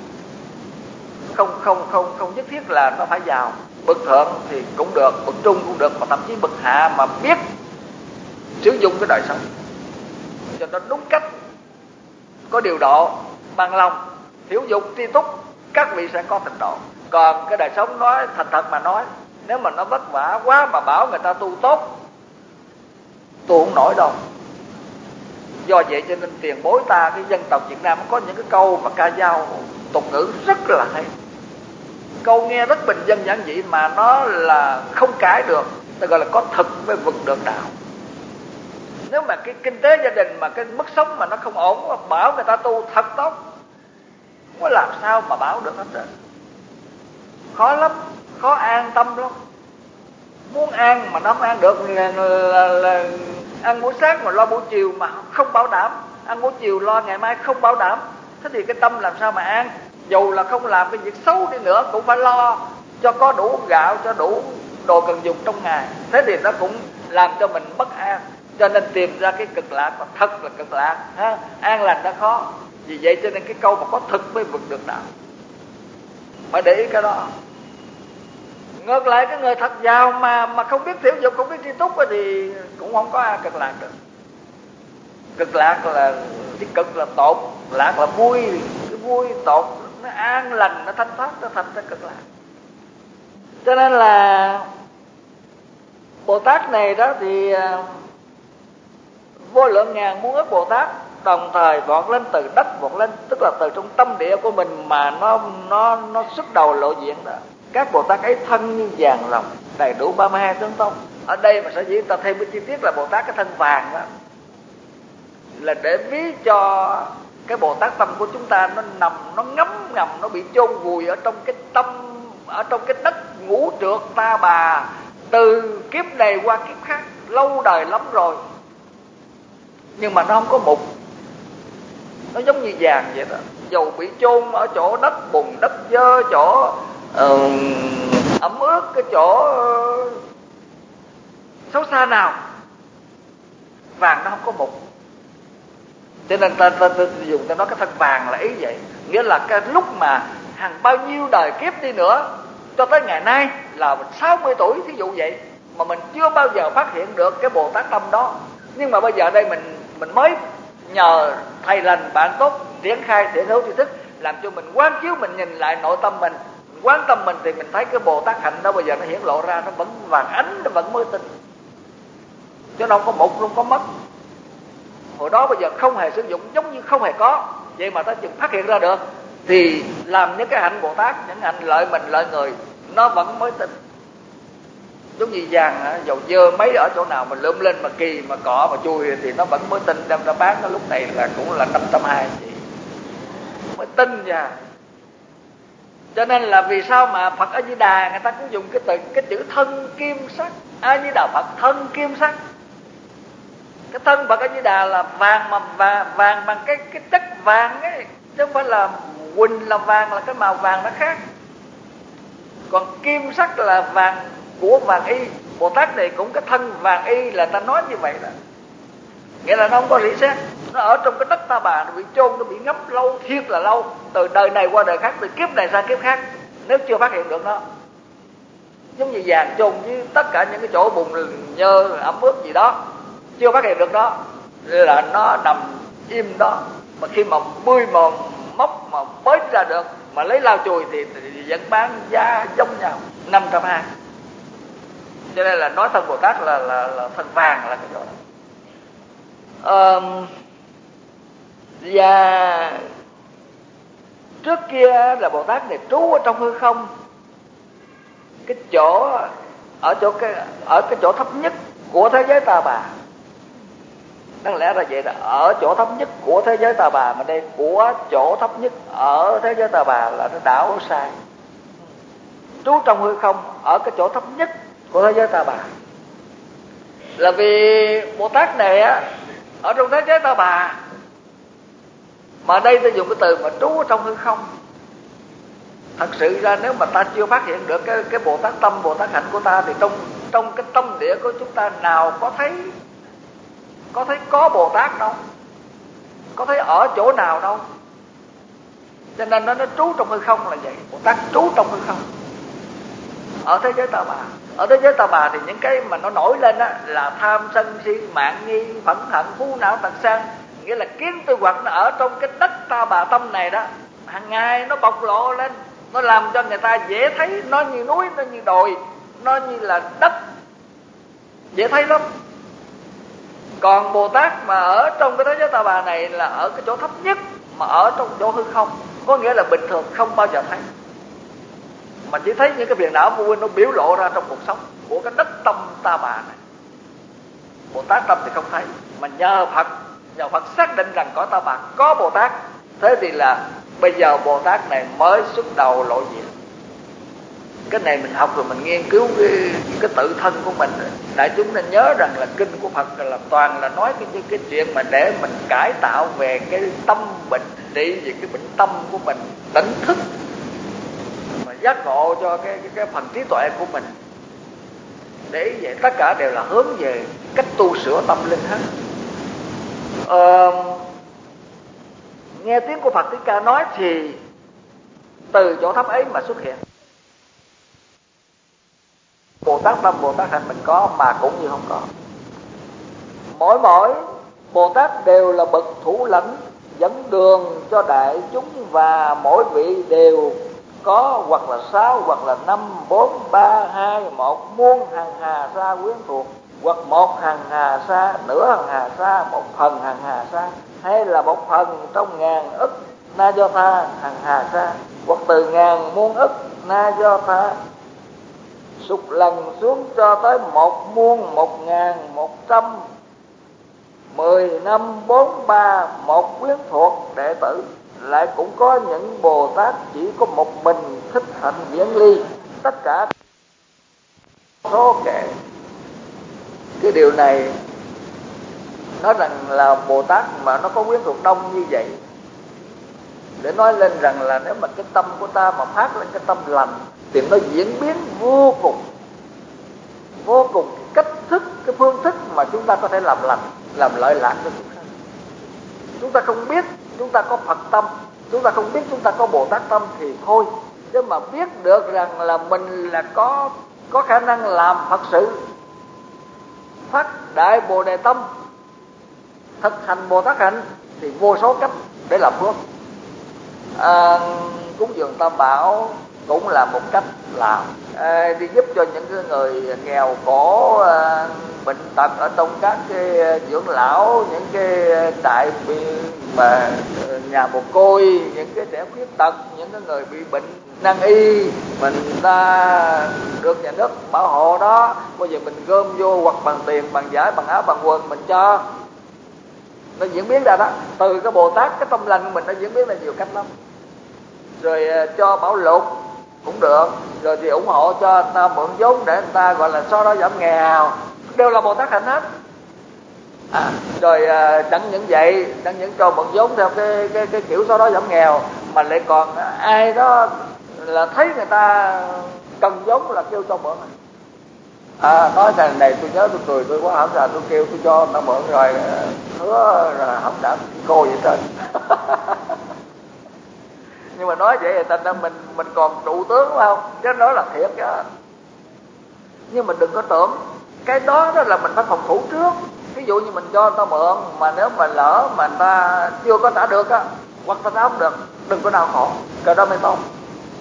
Không không không không nhất thiết là nó phải giàu. Bậc thượng thì cũng được, bậc trung cũng được, mà thậm chí bậc hạ mà biết sử dụng cái đời sống cho nó đúng cách, có điều độ, bằng lòng, thiểu dục tri túc, các vị sẽ có tịnh độ. Còn cái đời sống nói thành thật mà nói, nếu mà nó vất vả quá mà bảo người ta tu tốt, tu không nổi đâu. Do vậy cho nên tiền bối ta, cái dân tộc Việt Nam có những cái câu mà ca dao tục ngữ rất là hay. Câu nghe rất bình dân giản dị mà nó là không cãi được, ta gọi là có thực mới vực được đạo. Nếu mà cái kinh tế gia đình mà cái mức sống mà nó không ổn, mà bảo người ta tu thật tốt, không có làm sao mà bảo được hết trơn. Khó lắm, khó an tâm lắm. Muốn an mà nó không an được là, là, là ăn buổi sáng mà lo buổi chiều mà không bảo đảm, ăn buổi chiều lo ngày mai không bảo đảm. Thế thì cái tâm làm sao mà an? Dù là không làm cái việc xấu đi nữa cũng phải lo cho có đủ gạo, cho đủ đồ cần dùng trong ngày. Thế thì nó cũng làm cho mình bất an. Cho nên tìm ra cái cực lạc mà thật là cực lạc, ha? An lành đã khó. Vì vậy cho nên cái câu mà có thực mới vực được đạo, phải để ý cái đó. Ngược lại cái người thật giàu mà mà không biết thiểu dục, không biết tri túc thì cũng không có cực lạc được. Cực lạc là cái cực là tốt, lạc là vui, cái vui tốt, nó an lành, nó thanh thoát, nó thành ra cực lạc. Cho nên là Bồ Tát này đó thì vô lượng ngàn muôn ức Bồ Tát đồng thời vọt lên từ đất, vọt lên tức là từ trong tâm địa của mình mà nó nó nó xuất đầu lộ diện đó. Các Bồ Tát ấy thân như vàng ròng, đầy đủ ba mươi hai tướng tốt. Ở đây mà sở dĩ ta thêm cái chi tiết là Bồ Tát cái thân vàng đó, là để ví cho cái Bồ Tát tâm của chúng ta nó nằm, nó ngấm ngầm, nó bị chôn vùi ở trong cái tâm, ở trong cái đất ngũ trượt ta bà, từ kiếp này qua kiếp khác, lâu đời lắm rồi. Nhưng mà nó không có mục, nó giống như vàng vậy đó. Dầu bị chôn ở chỗ đất bùn, đất dơ, chỗ uh, ẩm ướt, cái chỗ uh, xấu xa nào, vàng nó không có mục. Cho nên ta, ta, ta dùng ta nói cái thân vàng là ý vậy. Nghĩa là cái lúc mà hàng bao nhiêu đời kiếp đi nữa, cho tới ngày nay là mình sáu mươi tuổi thí dụ vậy, mà mình chưa bao giờ phát hiện được cái Bồ Tát tâm đó. Nhưng mà bây giờ đây mình mình mới nhờ thầy lành bạn tốt triển khai thể thấu tri thức, làm cho mình quán chiếu, mình nhìn lại nội tâm mình, quán tâm mình thì mình thấy cái Bồ Tát hạnh đó bây giờ nó hiển lộ ra, nó vẫn vàng ánh, nó vẫn mới tinh, chứ nó không có một luôn có mất. Hồi đó bây giờ không hề sử dụng, giống như không hề có, vậy mà ta chừng phát hiện ra được, thì làm những cái hạnh Bồ Tát, những hạnh lợi mình lợi người, nó vẫn mới tinh. Giống như vàng, dầu dơ mấy ở chỗ nào mà lượm lên mà kỳ mà cọ mà chui thì nó vẫn mới tinh, đem ra bán nó lúc này là cũng là năm trăm hai mươi mới tinh nha. Cho nên là vì sao mà Phật A Di Đà người ta cũng dùng cái từ cái chữ thân kim sắc. A Di Đà Phật thân kim sắc. Cái thân Phật A Di Đà là vàng mà vàng, vàng bằng cái cái chất vàng ấy, chứ không phải là huỳnh là vàng, là cái màu vàng nó khác. Còn kim sắc là vàng của vàng y. Bồ Tát này cũng cái thân vàng y, là ta nói như vậy đó. Nghĩa là nó không có rỉ sét, nó ở trong cái đất Ta Bà, nó bị chôn, nó bị ngấm lâu, thiệt là lâu, từ đời này qua đời khác, từ kiếp này sang kiếp khác, nếu chưa phát hiện được nó. Giống như vàng chôn với tất cả những cái chỗ bùn nhơ ẩm ướt gì đó, chưa phát hiện được nó là nó nằm im đó. Mà khi mà bươi mà móc mà bới ra được mà lấy lau chùi thì, thì vẫn bán giá giống nhau năm trăm hai. Cho nên là nói thân Bồ Tát là là, là thân vàng là cái chỗ đó. À, và trước kia là Bồ Tát này trú ở trong hư không, cái chỗ ở chỗ cái ở cái chỗ thấp nhất của thế giới Ta Bà. Đáng lẽ ra vậy là ở chỗ thấp nhất của thế giới Ta Bà, mà đây của chỗ thấp nhất ở thế giới Ta Bà là nó đảo sai. Trú trong hư không ở cái chỗ thấp nhất của thế giới Ta Bà là vì Bồ Tát này á ở trong thế giới Ta Bà, mà đây ta dùng cái từ mà trú ở trong hư không. Thật sự ra nếu mà ta chưa phát hiện được cái cái Bồ Tát tâm, Bồ Tát hạnh của ta, thì trong trong cái tâm địa của chúng ta nào có thấy có thấy có Bồ Tát đâu, có thấy ở chỗ nào đâu. Cho nên nó nó trú trong hư không là vậy. Bồ Tát trú trong hư không ở thế giới Ta Bà. Ở thế giới Ta Bà thì những cái mà nó nổi lên á là tham sân si mạng nghi phẫn hận phú não tật sang, nghĩa là kiến tư hoặc nó ở trong cái đất Ta Bà tâm này đó, hàng ngày nó bộc lộ lên, nó làm cho người ta dễ thấy, nó như núi, nó như đồi, nó như là đất, dễ thấy lắm. Còn Bồ Tát mà ở trong cái thế giới Ta Bà này là ở cái chỗ thấp nhất, mà ở trong chỗ hư không, có nghĩa là bình thường không bao giờ thấy, mà chỉ thấy những cái phiền não vô minh nó biểu lộ ra trong cuộc sống của cái đất tâm Ta Bà này. Bồ Tát tâm thì không thấy, mà nhờ Phật, nhờ Phật xác định rằng có Ta Bà, có Bồ Tát, thế thì là bây giờ Bồ Tát này mới xuất đầu lộ diện. Cái này mình học rồi mình nghiên cứu cái, cái tự thân của mình. Đại chúng nên nhớ rằng là kinh của Phật là toàn là nói cái, cái chuyện mà để mình cải tạo về cái tâm bệnh trị, về cái bệnh tâm của mình, tỉnh thức mà giác ngộ cho cái, cái, cái phần trí tuệ của mình. Để vậy tất cả đều là hướng về cách tu sửa tâm linh hết. Ờ, nghe tiếng của Phật Thích Ca nói thì từ chỗ thấp ấy mà xuất hiện. Bồ Tát tâm, Bồ Tát hạnh mình có mà cũng như không có. Mỗi mỗi Bồ Tát đều là bậc thủ lãnh dẫn đường cho đại chúng, và mỗi vị đều có hoặc là sáu, hoặc là năm, bốn, ba, hai, một muôn hàng hà sa quyến thuộc, hoặc một hàng hà sa, nửa hàng hà sa, một phần hàng hà sa, hay là một phần trong ngàn ức na do tha hàng hà sa, hoặc từ ngàn muôn ức na do tha sụt lần xuống cho tới một muôn, một ngàn, một trăm, mười năm, bốn, ba, một quyến thuộc đệ tử. Lại cũng có những Bồ Tát chỉ có một mình thích hạnh viễn ly, tất cả số kể. Cái điều này nói rằng là Bồ Tát mà nó có quyến thuộc đông như vậy, để nói lên rằng là nếu mà cái tâm của ta mà phát lên cái tâm lành thì nó diễn biến vô cùng, vô cùng cách thức, cái phương thức mà chúng ta có thể làm lành, làm lợi lạc cho chúng ta. Chúng ta không biết chúng ta có Phật tâm, chúng ta không biết chúng ta có Bồ Tát tâm thì thôi. Chứ mà biết được rằng là mình là có có khả năng làm Phật sự, phát đại Bồ Đề tâm, thực hành Bồ Tát hạnh, thì vô số cách để làm phước. À, cúng dường Tam Bảo, cũng là một cách làm. À, đi giúp cho những cái người nghèo khổ, à, bệnh tật ở trong các cái dưỡng lão, những cái trại bị mà nhà mồ côi, những cái trẻ khuyết tật, những cái người bị bệnh nan y, mình ta được nhà nước bảo hộ đó, bây giờ mình gom vô hoặc bằng tiền, bằng giải, bằng áo, bằng quần mình cho. Nó diễn biến ra đó, từ cái Bồ Tát, cái tâm lành của mình nó diễn biến ra nhiều cách lắm. Rồi cho bảo lục cũng được, rồi thì ủng hộ cho người ta mượn vốn để người ta gọi là so đói giảm nghèo, đều là Bồ Tát hành hết. À, rồi à, chẳng những vậy, chẳng những cho mượn vốn theo cái cái cái kiểu so đói giảm nghèo, mà lại còn ai đó là thấy người ta cần vốn là kêu cho mượn. À, nói cái này tôi nhớ tôi cười tôi quá hẳn ra, tôi kêu tôi cho người ta mượn rồi hứa rồi không đã cô vậy trên. Nhưng mà nói vậy thì thành ra mình mình còn trụ tướng phải không? Chứ nói là thiệt chứ. Nhưng mà đừng có tưởng cái đó đó là mình phải phòng thủ trước. Ví dụ như mình cho người ta mượn, mà nếu mà lỡ mà người ta chưa có trả được á, hoặc ta trả không được, đừng có đau khổ, cái đó mới tốt.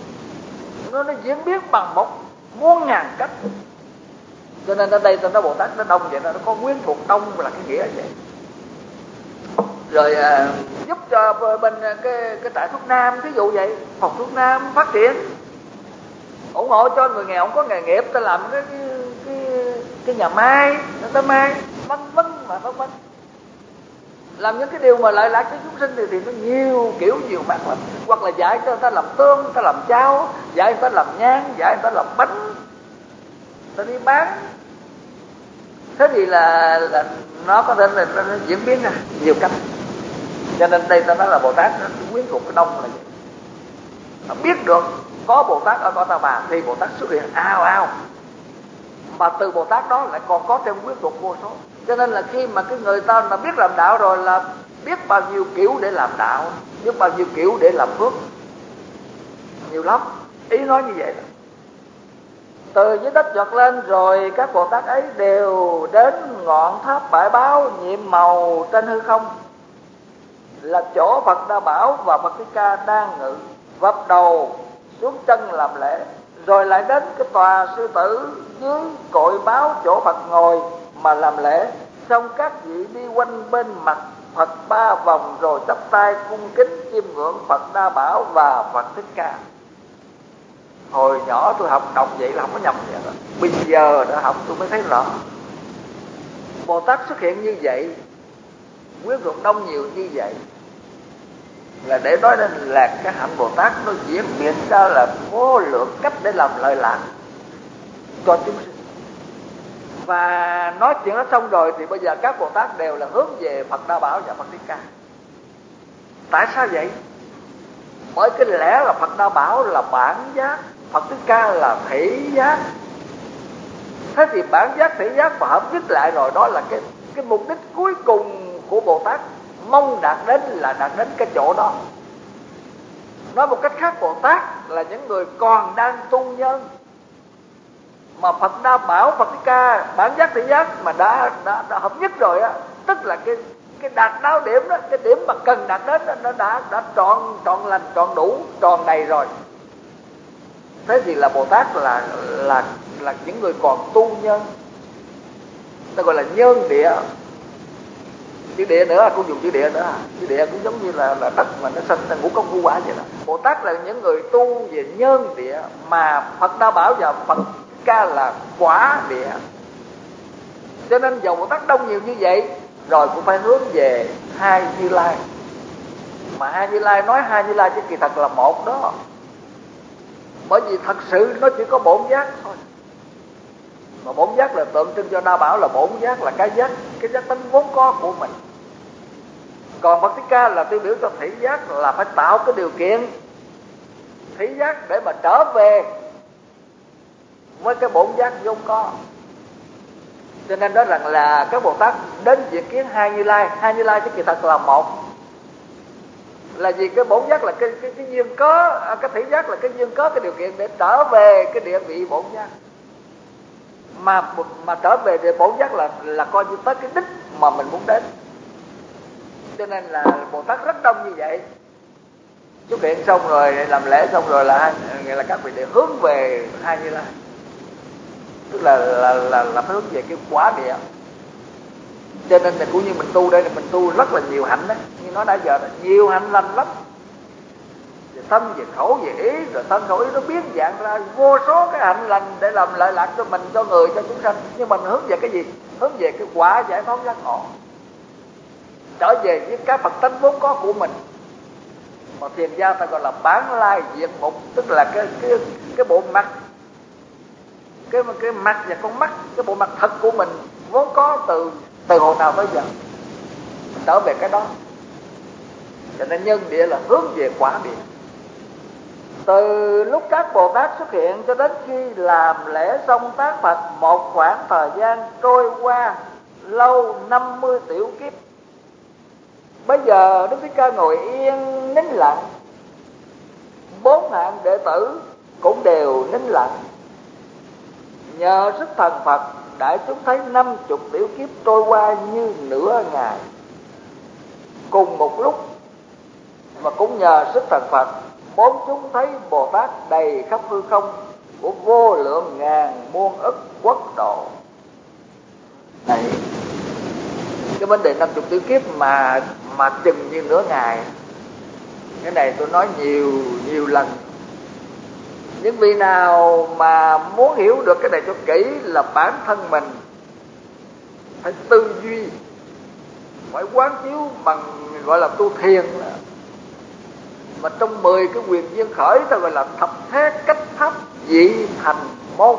Nó nó diễn biến bằng một muôn ngàn cách. Cho nên ở đây ta nói Bồ Tát nó đông vậy đó, nó có quyến thuộc đông là cái nghĩa vậy. Rồi à, giúp cho bên cái cái trại thuốc nam, ví dụ vậy, phòng thuốc nam phát triển, ủng hộ cho người nghèo không có nghề nghiệp, ta làm cái cái cái, cái nhà may, ta may, vân vân mà vân vân, làm những cái điều mà lợi lạc cho chúng sinh thì, thì nó nhiều kiểu nhiều mặt lắm. Hoặc là dạy cho người ta làm tương, người ta làm cháo, dạy người ta làm nhang, dạy người ta làm bánh, ta đi bán. Thế thì là, là nó có thể là nó, nó diễn biến ra nhiều cách. Cho nên đây ta nói là Bồ Tát nó quyến thuộc cái đông là vậy. Nó biết được có Bồ Tát ở cõi Ta Bà thì Bồ Tát xuất hiện ao ao, mà từ Bồ Tát đó lại còn có thêm quyến thuộc vô số. Cho nên là khi mà cái người ta là biết làm đạo rồi là biết bao nhiêu kiểu để làm đạo, biết bao nhiêu kiểu để làm phước, nhiều lắm. Ý nói như vậy đó. Từ dưới đất giọt lên rồi các Bồ Tát ấy đều đến ngọn tháp bãi báo nhiệm màu trên hư không, là chỗ Phật Đa Bảo và Phật Thích Ca đang ngự, vấp đầu xuống chân làm lễ, rồi lại đến cái tòa sư tử dưới cội báo chỗ Phật ngồi mà làm lễ. Xong các vị đi quanh bên mặt Phật ba vòng, rồi chắp tay cung kính chiêm ngưỡng Phật Đa Bảo và Phật Thích Ca. Hồi nhỏ tôi học đọc vậy là không có nhầm vậy đó. Bây giờ đã học tôi mới thấy rõ. Bồ Tát xuất hiện như vậy, quyến thuộc đông nhiều như vậy, là để nói đến là cái hạnh Bồ Tát nó diễn biến ra là vô lượng cách để làm lợi lạc cho chúng sinh. Và nói chuyện đó xong rồi thì bây giờ các Bồ Tát đều là hướng về Phật Đa Bảo và Phật Thích Ca. Tại sao vậy? Bởi cái lẽ là Phật Đa Bảo là bản giác, Phật Thích Ca là thị giác. Thế thì bản giác, thị giác và hợp nhất lại rồi, đó là cái cái mục đích cuối cùng của Bồ Tát mong đạt đến, là đạt đến cái chỗ đó. Nói một cách khác, Bồ Tát là những người còn đang tu nhân, mà Phật Đa Bảo, Phật Thích Ca bản giác thị giác mà đã đã, đã hợp nhất rồi á, tức là cái cái đạt đáo điểm đó, cái điểm mà cần đạt đến đó, nó đã đã trọn trọn lành, trọn đủ, tròn đầy rồi. Thế thì là Bồ Tát là là là những người còn tu nhân, ta gọi là nhân địa. Chữ địa nữa là cũng dùng chữ địa nữa, chữ địa cũng giống như là là đất mà nó sinh ra ngũ công ngũ quả vậy đó. Bồ Tát là những người tu về nhân địa, mà Phật Đa Bảo và Phật Ca là quả địa. Cho nên dầu Bồ Tát đông nhiều như vậy rồi cũng phải hướng về hai Như Lai. Mà hai Như Lai, nói hai Như Lai chứ kỳ thật là một đó. Bởi vì thật sự nó chỉ có bổn giác thôi. Mà bổn giác là tượng trưng cho Đa Bảo là bổn giác, là cái giác, cái giác tính vốn có của mình. Còn Phật Thích Ca là tiêu biểu cho thị giác, là phải tạo cái điều kiện thị giác để mà trở về với cái bổn giác vốn có. Cho nên đó rằng là các Bồ Tát đến diện kiến hai Như Lai. Hai Như Lai chứ kỳ thật là một. Là vì cái bổn giác là cái cái cái duyên cớ, cái thị giác là cái duyên cớ, cái điều kiện để trở về cái địa vị bổn giác. Mà mà trở về địa bổn giác là là coi như tới cái đích mà mình muốn đến. Cho nên là Bồ Tát rất đông như vậy. xuất hiện xong rồi làm lễ xong rồi là nghĩa là các vị để hướng về hai Như Lai, tức là là là, là hướng về cái quả địa. Cho nên là cũng như mình tu đây là mình tu rất là nhiều hạnh đấy, như nói nãy giờ là nhiều hạnh lành lắm, về thân về khẩu về ý, rồi thân khẩu ý nó biến dạng ra vô số cái hạnh lành để làm lợi lạc cho mình, cho người, cho chúng sanh. Nhưng mình hướng về cái gì? Hướng về cái quả giải thoát giác ngộ, trở về với cái Phật tánh vốn có của mình. Mà thiền gia ta gọi là bản lai diện mục, tức là cái cái cái bộ mặt, cái cái mặt và con mắt, cái bộ mặt thật của mình vốn có từ từ hồi nào tới giờ, mình trở về cái đó. Cho nên nhân địa là hướng về quả địa. Từ lúc các Bồ Tát xuất hiện cho đến khi làm lễ xong tán Phật, một khoảng thời gian trôi qua lâu năm mươi tiểu kiếp. Bây giờ Đức Thích Ca ngồi yên nín lặng, bốn hạng đệ tử cũng đều nín lặng. Nhờ sức thần Phật, đại chúng thấy năm chục tiểu kiếp trôi qua như nửa ngày. Cùng một lúc, và cũng nhờ sức thần Phật, bốn chúng thấy Bồ Tát đầy khắp hư không của vô lượng ngàn muôn ức quốc độ. Đấy, cái vấn đề năm chục tiểu kiếp mà mà chừng như nửa ngày, cái này tôi nói nhiều nhiều lần. Những vị nào mà muốn hiểu được cái này cho kỹ là bản thân mình phải tư duy, phải quán chiếu bằng gọi là tu thiền. Mà trong mười cái quyền duyên khởi ta gọi là thập thế cách pháp dị thành môn.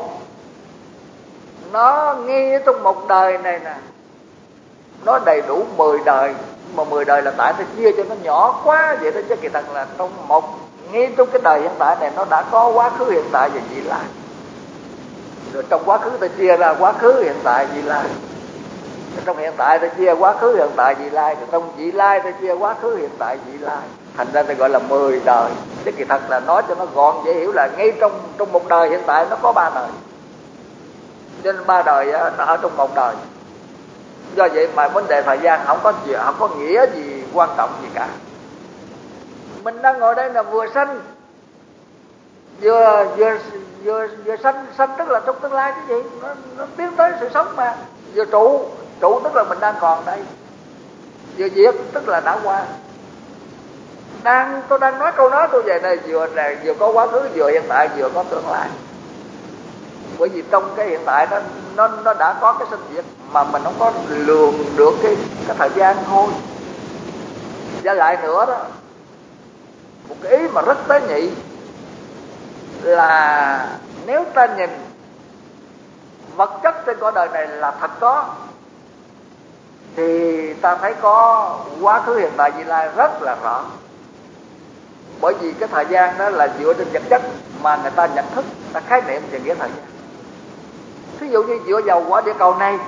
Nó ngay trong một đời này nè, nó đầy đủ mười đời. Mà mười đời là tại ta chia cho nó nhỏ quá vậy đó, chứ kỳ thật là trong một, ngay trong cái đời hiện tại này nó đã có quá khứ, hiện tại và vị lai. Rồi trong quá khứ ta chia ra quá khứ, hiện tại, vị lai. Rồi trong hiện tại ta chia quá khứ, hiện tại, vị lai. Rồi trong vị lai ta chia quá khứ, hiện tại, vị lai. Thành ra ta gọi là mười đời. Chứ kỳ thật là nói cho nó gọn dễ hiểu là ngay trong trong một đời hiện tại nó có ba đời. Cho nên ba đời nó ở trong một đời. Do vậy mà vấn đề thời gian không có gì, không có nghĩa gì quan trọng gì cả. Mình đang ngồi đây là vừa sanh, vừa vừa vừa vừa sanh, sanh tức là trong tương lai cái gì, nó, nó tiến tới sự sống mà. Vừa trụ, trụ tức là mình đang còn đây. Vừa diệt tức là đã qua. Đang tôi đang nói câu nói tôi về đây vừa là vừa có quá khứ, vừa hiện tại, vừa có tương lai. Bởi vì trong cái hiện tại nó nó nó đã có cái sinh diệt mà mình không có lường được cái cái thời gian thôi. Và lại nữa đó, một cái ý mà rất tế nhị là nếu ta nhìn vật chất trên cõi đời này là thật có, thì ta thấy có quá khứ, hiện tại, vị lai rất là rõ. Bởi vì cái thời gian đó là dựa trên vật chất mà người ta nhận thức, ta khái niệm về nghĩa thời gian. Ví dụ như dựa vào quả địa cầu này,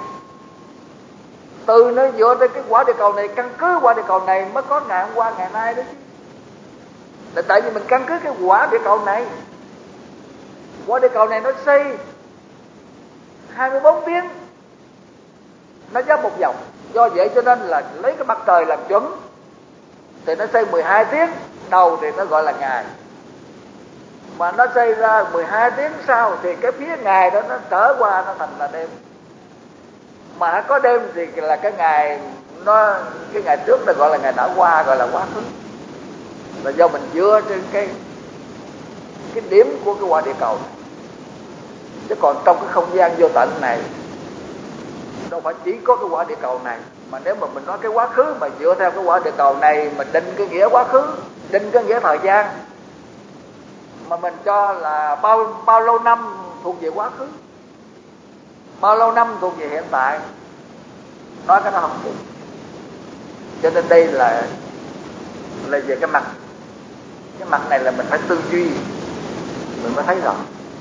từ nó dựa trên cái quả địa cầu này, căn cứ quả địa cầu này mới có ngày hôm qua ngày nay đó chứ. Là tại vì mình căn cứ cái quả địa cầu này. Quả địa cầu này nó xây hai mươi bốn tiếng, nó giáp một vòng. Do vậy cho nên là lấy cái mặt trời làm chuẩn, thì nó xây mười hai tiếng đầu thì nó gọi là ngày. Mà nó xây ra mười hai tiếng sau thì cái phía ngày đó nó trở qua, nó thành là đêm. Mà có đêm thì là cái ngày nó cái ngày trước nó gọi là ngày đã qua, gọi là quá khứ. Là do mình dựa trên cái cái điểm của cái quả địa cầu này. Chứ còn trong cái không gian vô tận này đâu phải chỉ có cái quả địa cầu này. Mà nếu mà mình nói cái quá khứ mà dựa theo cái quả địa cầu này mà định cái nghĩa quá khứ, định cái nghĩa thời gian, mà mình cho là bao bao lâu năm thuộc về quá khứ, bao lâu năm thuộc về hiện tại, nói cái nó không đúng. Cho nên đây là là về cái mặt cái mặt này là mình phải tư duy mình mới thấy rõ.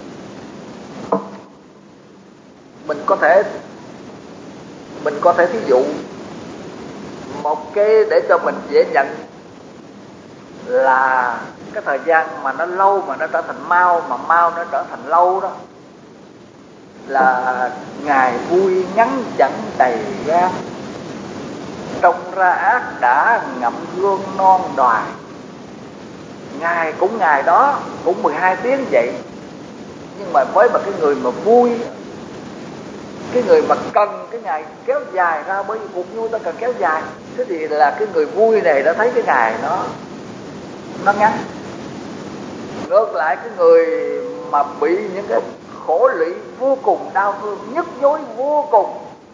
Mình có thể mình có thể thí dụ một cái để cho mình dễ nhận là cái thời gian mà nó lâu mà nó trở thành mau, mà mau nó trở thành lâu đó là ngày vui ngắn chẳng đầy gan, trông ra ác đã ngậm gương non đoài. ngày cũng ngày đó cũng mười hai tiếng vậy, nhưng mà với một cái người mà vui, cái người mà cần cái ngày kéo dài ra, bởi vì cuộc vui ta cần kéo dài, thế thì là cái người vui này đã thấy cái ngày nó nó ngắn. Ngược lại cái người mà bị những cái khổ lụy vô cùng đau thương, nhức nhối vô cùng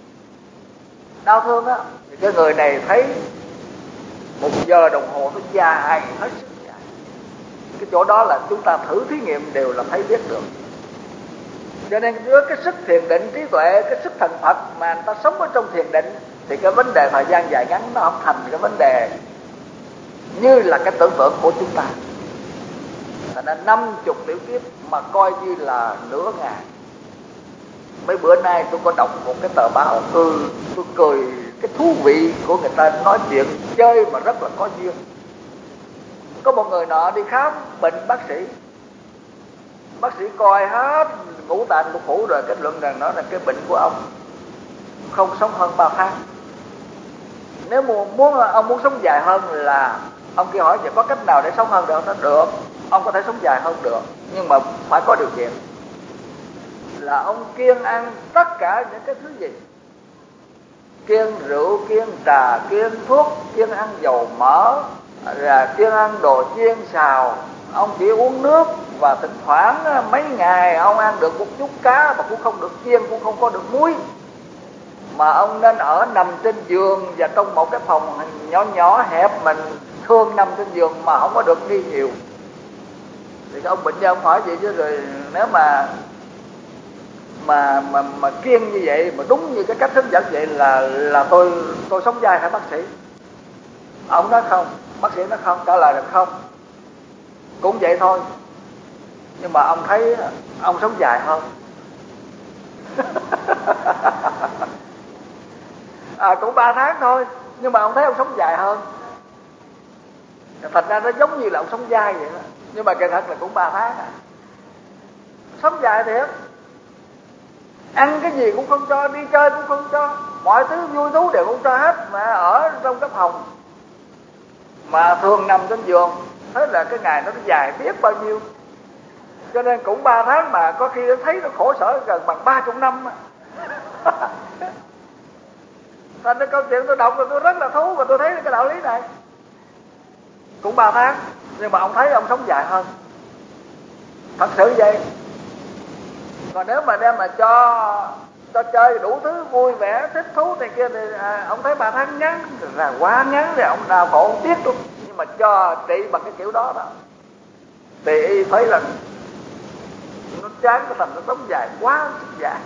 đau thương á, thì cái người này thấy một giờ đồng hồ nó dài, hết sức dài. Cái chỗ đó là chúng ta thử thí nghiệm đều là thấy biết được. Cho nên với cái sức thiền định trí tuệ, cái sức thành Phật mà người ta sống ở trong thiền định, thì cái vấn đề thời gian dài ngắn nó không thành cái vấn đề như là cái tưởng tượng của chúng ta. Thành ra năm chục tiểu kiếp mà coi như là nửa ngày. Mấy bữa nay tôi có đọc một cái tờ báo, tôi, tôi cười cái thú vị của người ta nói chuyện chơi mà rất là có duyên. Có một người nọ đi khám bệnh bác sĩ, bác sĩ coi hết ngũ tạng lục phủ rồi kết luận rằng nó là cái bệnh của ông không sống hơn ba tháng. Nếu muốn, muốn ông muốn sống dài hơn là ông kia hỏi vậy có cách nào để sống hơn được? Nó được, ông có thể sống dài hơn được, nhưng mà phải có điều kiện là ông kiêng ăn tất cả những cái thứ gì, kiêng rượu, kiêng trà, kiêng thuốc, kiêng ăn dầu mỡ, là kiêng ăn đồ chiên xào. Ông chỉ uống nước và thỉnh thoảng mấy ngày ông ăn được một chút cá, mà cũng không được chiên, cũng không có được muối. Mà ông nên ở nằm trên giường và trong một cái phòng nhỏ nhỏ hẹp, mình thương nằm trên giường mà không có được đi nhiều. Thì ông bệnh nhân ông hỏi vậy chứ, rồi nếu mà mà mà mà kiêng như vậy, mà đúng như cái cách hướng dẫn vậy là là tôi tôi sống dài hả bác sĩ? Ông nói không, bác sĩ nói không, trả lời là không. Cũng vậy thôi, nhưng mà ông thấy ông sống dài hơn. À, cũng ba tháng thôi, nhưng mà ông thấy ông sống dài hơn. Thành ra nó giống như là ông sống dai vậy đó, nhưng mà kỳ thật là cũng ba tháng à. Sống dài thiệt, ăn cái gì cũng không cho, đi chơi cũng không cho, mọi thứ vui thú đều không cho hết, mà ở trong cái phòng mà thường nằm trên giường. Thế là cái ngày nó dài biết bao nhiêu. Cho nên cũng ba tháng mà có khi nó thấy nó khổ sở gần bằng ba chục năm. Thành cái câu chuyện tôi đọc rồi tôi rất là thú, và tôi thấy cái đạo lý này. Cũng ba tháng, nhưng mà ông thấy ông sống dài hơn. Thật sự vậy. Còn nếu mà đem mà cho cho chơi đủ thứ vui vẻ, thích thú này kia, thì à, ông thấy ba tháng ngắn là quá ngắn, thì ông đau khổ không biết luôn. Nhưng mà cho trị bằng cái kiểu đó đó, thì y thấy là nó chán, cái thành nó sống dài quá dài.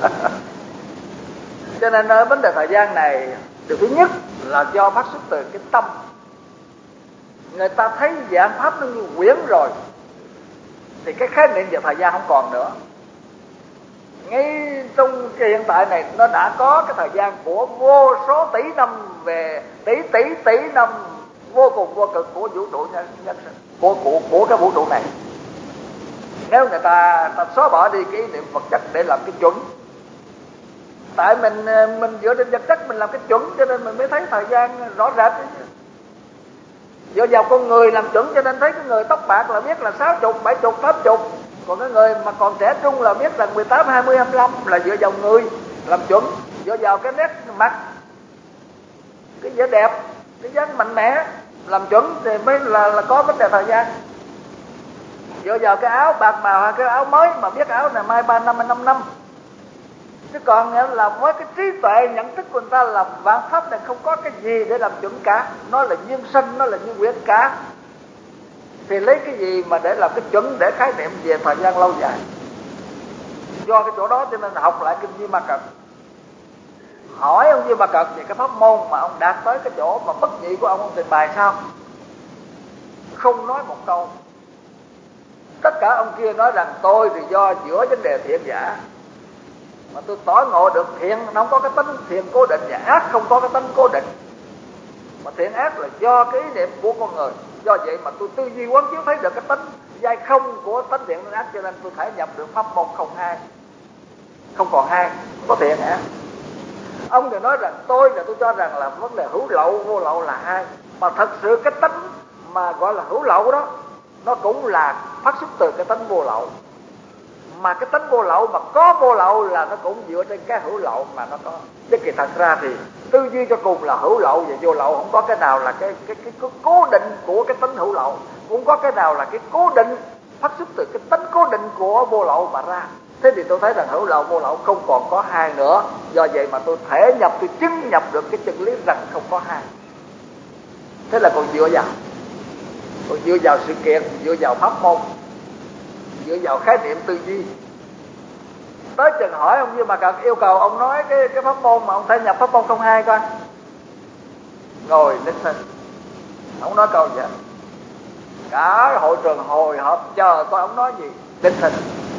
Cho nên ở vấn đề thời gian này, điều thứ nhất là do phát xuất từ cái tâm. Người ta thấy dạng pháp nó như quyển rồi, thì cái khái niệm về thời gian không còn nữa. Ngay trong cái hiện tại này, nó đã có cái thời gian của vô số tỷ năm, về tỷ tỷ tỷ năm vô cùng vô cực của vũ trụ nhân, nhân của, của của cái vũ trụ này. Nếu người ta, ta xóa bỏ đi cái ý niệm vật chất để làm cái chuẩn, tại mình mình dựa trên vật chất mình làm cái chuẩn, cho nên mình mới thấy thời gian rõ rệt. Dựa vào con người làm chuẩn, cho nên thấy cái người tóc bạc là biết là sáu chục, bảy chục, tám chục. Còn cái người mà còn trẻ trung là biết là mười tám, hai mươi, hai mươi lăm, là dựa vào người làm chuẩn. Dựa vào cái nét mặt, cái vẻ đẹp, cái dáng mạnh mẽ làm chuẩn thì mới là, là có vấn đề thời gian. Dựa vào cái áo bạc màu hay cái áo mới mà biết áo này mai ba năm hay năm năm. Chứ còn là với cái trí tuệ nhận thức của người ta là vạn pháp này không có cái gì để làm chuẩn cả, nó là duyên sinh, nó là như quyển cả, thì lấy cái gì mà để làm cái chuẩn để khái niệm về thời gian lâu dài. Do cái chỗ đó cho nên học lại kinh Di Ma Cật, hỏi ông Di Ma Cật về cái pháp môn mà ông đạt tới cái chỗ mà bất nhị của ông, ông trình bày sao? Không nói một câu. Tất cả ông kia nói rằng tôi thì do giữa vấn đề thiện giả mà tôi tỏ ngộ được thiện nó không có cái tính thiện cố định, và ác không có cái tính cố định, mà thiện ác là do cái ý niệm của con người. Do vậy mà tôi tư duy quán chiếu thấy được cái tính giai không của tính thiện ác, cho nên tôi thể nhập được pháp môn không hai, không còn hai, không có thiện ác. Ông thì nói rằng tôi là tôi cho rằng là vấn đề hữu lậu vô lậu là hai, mà thật sự cái tính mà gọi là hữu lậu đó nó cũng là phát xuất từ cái tánh vô lậu. Mà cái tánh vô lậu mà có vô lậu là nó cũng dựa trên cái hữu lậu mà nó có. Chứ kỳ thật ra thì tư duy cho cùng là hữu lậu và vô lậu, không có cái nào là cái cái cái, cái cố định của cái tánh hữu lậu, cũng có cái nào là cái cố định phát xuất từ cái tánh cố định của vô lậu mà ra. Thế thì tôi thấy rằng hữu lậu vô lậu không còn có hai nữa. Do vậy mà tôi thể nhập, tôi chứng nhập được cái chân lý rằng không có hai. Thế là còn dựa vào, còn dựa vào sự kiện, dựa vào pháp môn, dựa vào khái niệm tư duy. Tới chừng hỏi ông như mà cần yêu cầu ông nói cái cái pháp môn mà ông thể nhập pháp môn không hai coi. Ngồi nín thinh, ông nói câu gì? Cả hội trường hồi hộp chờ coi ông nói gì. Nín thinh.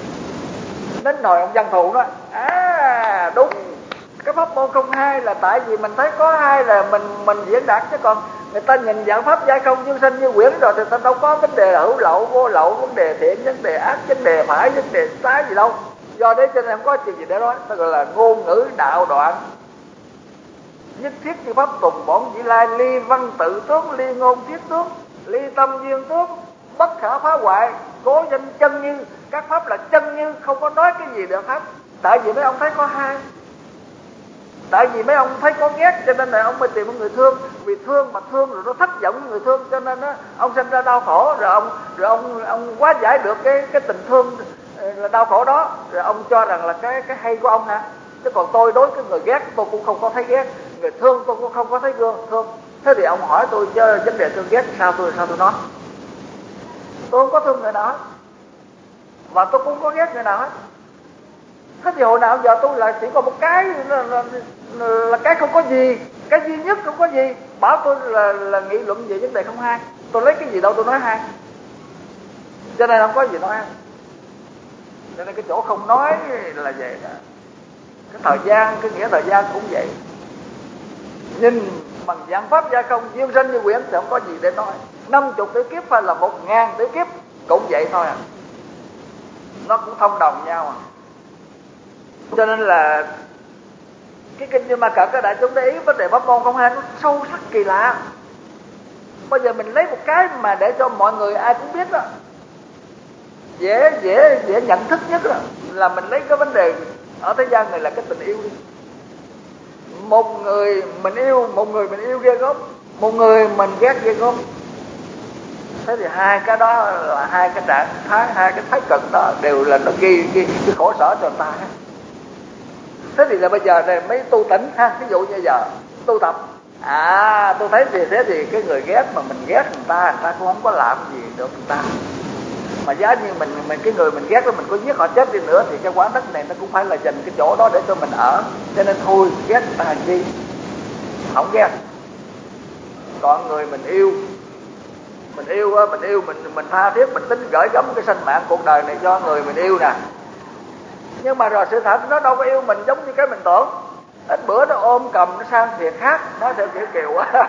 Đến nồi ông văn thù nói: à đúng, cái pháp môn không hai là tại vì mình thấy có hai là mình mình diễn đạt, chứ còn người ta nhìn dạng pháp giải không như sanh như quyển rồi thì ta đâu có vấn đề hữu lậu vô lậu, vấn đề thiện vấn đề ác, vấn đề phải vấn đề trái gì đâu. Do đấy cho nên không có chuyện gì để nói. Nó gọi là ngôn ngữ đạo đoạn, nhất thiết như pháp tùng bổn dĩ lai, ly văn tự tướng, ly ngôn thiết tướng, ly tâm duyên tướng, bất khả phá hoại, cố danh chân như. Các pháp là chân như, không có nói cái gì được pháp. Tại vì mấy ông thấy có hai, tại vì mấy ông thấy có ghét cho nên là ông mới tìm một người thương. Vì thương mà thương rồi nó thất vọng người thương, cho nên đó, ông sinh ra đau khổ. Rồi ông rồi ông ông quá giải được cái cái tình thương là đau khổ đó, rồi ông cho rằng là cái cái hay của ông hả? Chứ còn tôi đối với người ghét tôi cũng không có thấy ghét, người thương tôi cũng không có thấy gương thương. Thế thì ông hỏi tôi cho vấn đề thương ghét sao tôi sao tôi nói? Tôi không có thương người nào hết, và tôi cũng không có ghét người nào hết. Thế thì hồi nào giờ tôi là chỉ có một cái là, là, là, là cái không có gì, cái duy nhất không có gì. Bảo tôi là là nghị luận về vấn đề không hai, tôi lấy cái gì đâu tôi nói hai. Cho nên không có gì nói. Cho nên cái chỗ không nói là vậy đó. Cái thời gian, cái nghĩa thời gian cũng vậy. Nhìn bằng dạng pháp gia không duyên sanh như quyển thì không có gì để nói. Năm chục tỷ kiếp hay là một ngàn tỷ kiếp cũng vậy thôi à. Nó cũng thông đồng nhau à. Cho nên là cái kinh Như Ma Cật các đại chúng để ý vấn đề pháp môn không hai nó sâu sắc kỳ lạ. Bây giờ mình lấy một cái mà để cho mọi người ai cũng biết đó, dễ dễ dễ nhận thức nhất đó, là mình lấy cái vấn đề ở thế gian này là cái tình yêu đi. Một người mình yêu, một người mình yêu ghê gớm, một người mình ghét ghê gớm. Thế thì hai cái đó là hai cái trạng thái, hai cái thái cực đó đều là nó ghi cái, cái khổ sở cho người ta. Thế thì là bây giờ này mấy tu tỉnh ha, ví dụ như giờ tu tập, à tôi thấy thì thế thì cái người ghét mà mình ghét người ta, người ta cũng không có làm gì được người ta. Mà giá như mình mình cái người mình ghét đó mình có giết họ chết đi nữa thì cái quán đất này nó cũng phải là dành cái chỗ đó để cho mình ở. Cho nên thôi ghét người ta làm chi, không ghét. Còn người mình yêu, mình yêu á, mình yêu mình mình tha thiết, mình tính gửi gắm cái sanh mạng cuộc đời này cho người mình yêu nè. Nhưng mà rồi sự thật nó đâu có yêu mình giống như cái mình tưởng. Ít bữa nó ôm cầm nó sang việc khác, nó theo kiểu kiều á.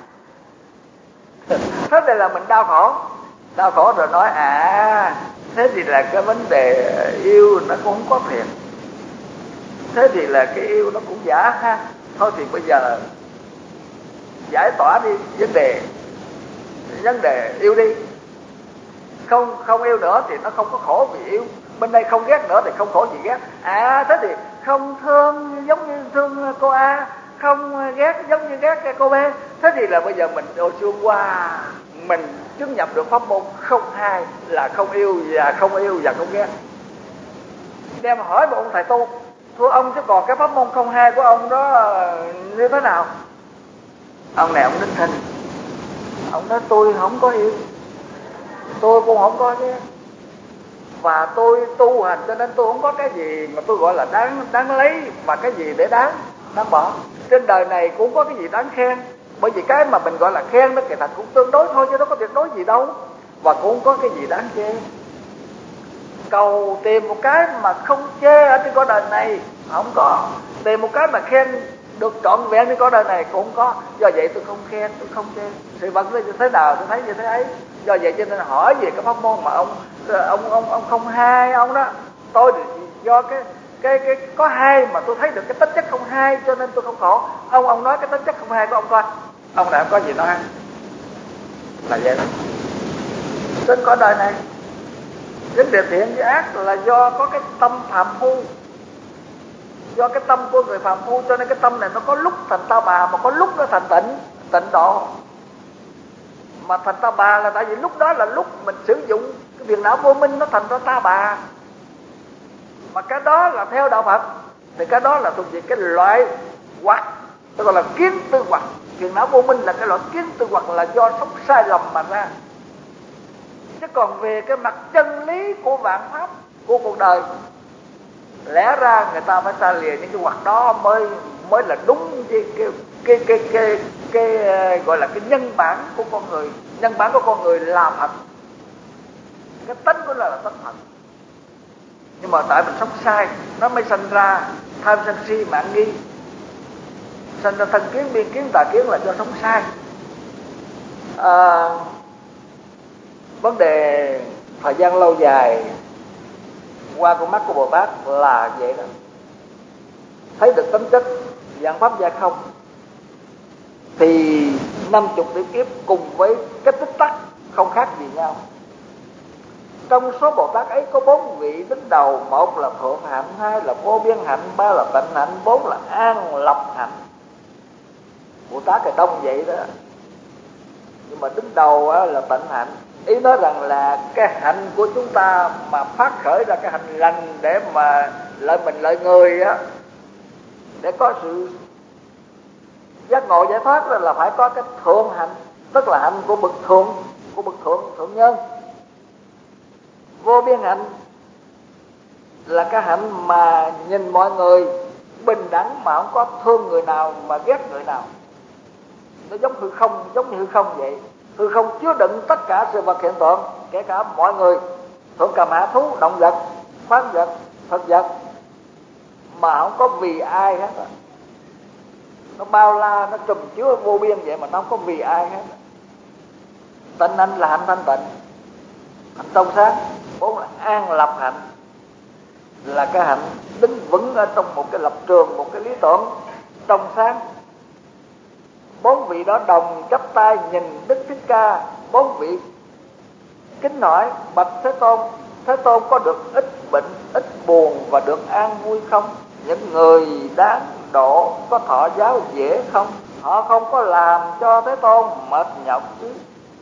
Thế này là mình đau khổ. Đau khổ rồi nói à thế thì là cái vấn đề yêu nó cũng không có thiệt. Thế thì là cái yêu nó cũng giả ha. Thôi thì bây giờ giải tỏa đi vấn đề vấn đề yêu đi. Không không yêu nữa thì nó không có khổ vì yêu. Bên đây không ghét nữa thì không khổ gì ghét. À thế thì không thương giống như thương cô A, không ghét giống như ghét cô B. Thế thì là bây giờ mình ô xuông qua, mình chứng nhập được pháp môn không hai là không yêu và không yêu và không ghét. Đem hỏi một ông thầy tu, thưa ông chứ còn cái pháp môn không hai của ông đó như thế nào? Ông này ông đính thinh, ông nói tôi không có yêu, tôi cũng không có ghét, và tôi tu hành cho nên tôi không có cái gì mà tôi gọi là đáng đáng lấy, và cái gì để đáng đáng bỏ. Trên đời này cũng có cái gì đáng khen, bởi vì cái mà mình gọi là khen nó kỳ thật cũng tương đối thôi chứ nó có tuyệt đối gì đâu, và cũng có cái gì đáng chê. Cầu tìm một cái mà không chê ở trên cõi đời này không có, tìm một cái mà khen được trọn vẹn trên cõi đời này cũng không có. Do vậy tôi không khen, tôi không chê, sự vật nó như thế nào tôi thấy như thế ấy. Do vậy cho nên hỏi về cái pháp môn mà ông ông ông ông không hai ông đó, tôi thì do cái cái cái có hai mà tôi thấy được cái tính chất không hai cho nên tôi không khổ. Ông ông nói cái tính chất không hai của ông coi, ông này không có gì nói là vậy đó. trên cõi đời này. Vấn đề thiện với ác là do có cái tâm phàm phu, do cái tâm của người phàm phu, cho nên cái tâm này nó có lúc thành ta bà, mà có lúc nó thành tịnh tịnh độ. Mà thành ta bà là tại vì lúc đó là lúc mình sử dụng cái phiền não vô minh, nó thành ra ta bà. Mà cái đó là theo đạo Phật thì cái đó là thuộc về cái loại hoặc, tôi gọi là kiến tư hoặc. Phiền não vô minh là cái loại kiến tư hoặc, là do sống sai lầm mà ra. Chứ còn về cái mặt chân lý của vạn pháp, của cuộc đời, lẽ ra người ta phải xa lìa những cái hoặc đó mới mới là đúng cái cái cái cái cái, cái, cái gọi là cái nhân bản của con người. Nhân bản của con người là Phật, cái tính của nó là tính Phật. Nhưng mà tại mình sống sai, nó mới sanh ra tham sân si mạn nghi, sanh ra thân kiến biên kiến tà kiến, là do sống sai. À, vấn đề thời gian lâu dài qua con mắt của Bồ Tát là vậy đó, thấy được tính chất vạn pháp gia không, thì năm chục tiểu kiếp cùng với cái tích tắc không khác gì nhau. Trong số Bồ Tát ấy có bốn vị đứng đầu: một là thượng hạnh, hai là vô biên hạnh, ba là tịnh hạnh, bốn là an lập hạnh. Bồ Tát thì đông vậy đó, nhưng mà đứng đầu là tịnh hạnh. Ý nói rằng là cái hạnh của chúng ta mà phát khởi ra cái hạnh lành để mà lợi mình lợi người á, để có sự giác ngộ giải thoát, là phải có cái thượng hạnh, tức là hạnh của bậc thượng, của bậc thượng thượng nhân. Vô biên hạnh là cái hạnh mà nhìn mọi người bình đẳng, mà không có thương người nào mà ghét người nào. Nó giống hư không, giống như hư không vậy. Hư không chứa đựng tất cả sự vật hiện tượng, kể cả mọi người, thượng cầm hạ thú, động vật, khoáng vật, thực vật, mà không có vì ai hết. Nó bao la, nó trùm chứa vô biên vậy mà nó không có vì ai hết. Tịnh hạnh là hạnh thanh tịnh, hạnh trong sáng. Bốn là an lập hạnh, là cái hạnh đứng vững ở trong một cái lập trường, một cái lý tưởng trong sáng. Bốn vị đó đồng chắp tay nhìn Đức Thích Ca. Bốn vị kính hỏi: bạch Thế Tôn, Thế Tôn có được ít bệnh, ít buồn và được an vui không? Những người đáng độ có thọ giáo dễ không? Họ không có làm cho Thế Tôn mệt nhọc chứ?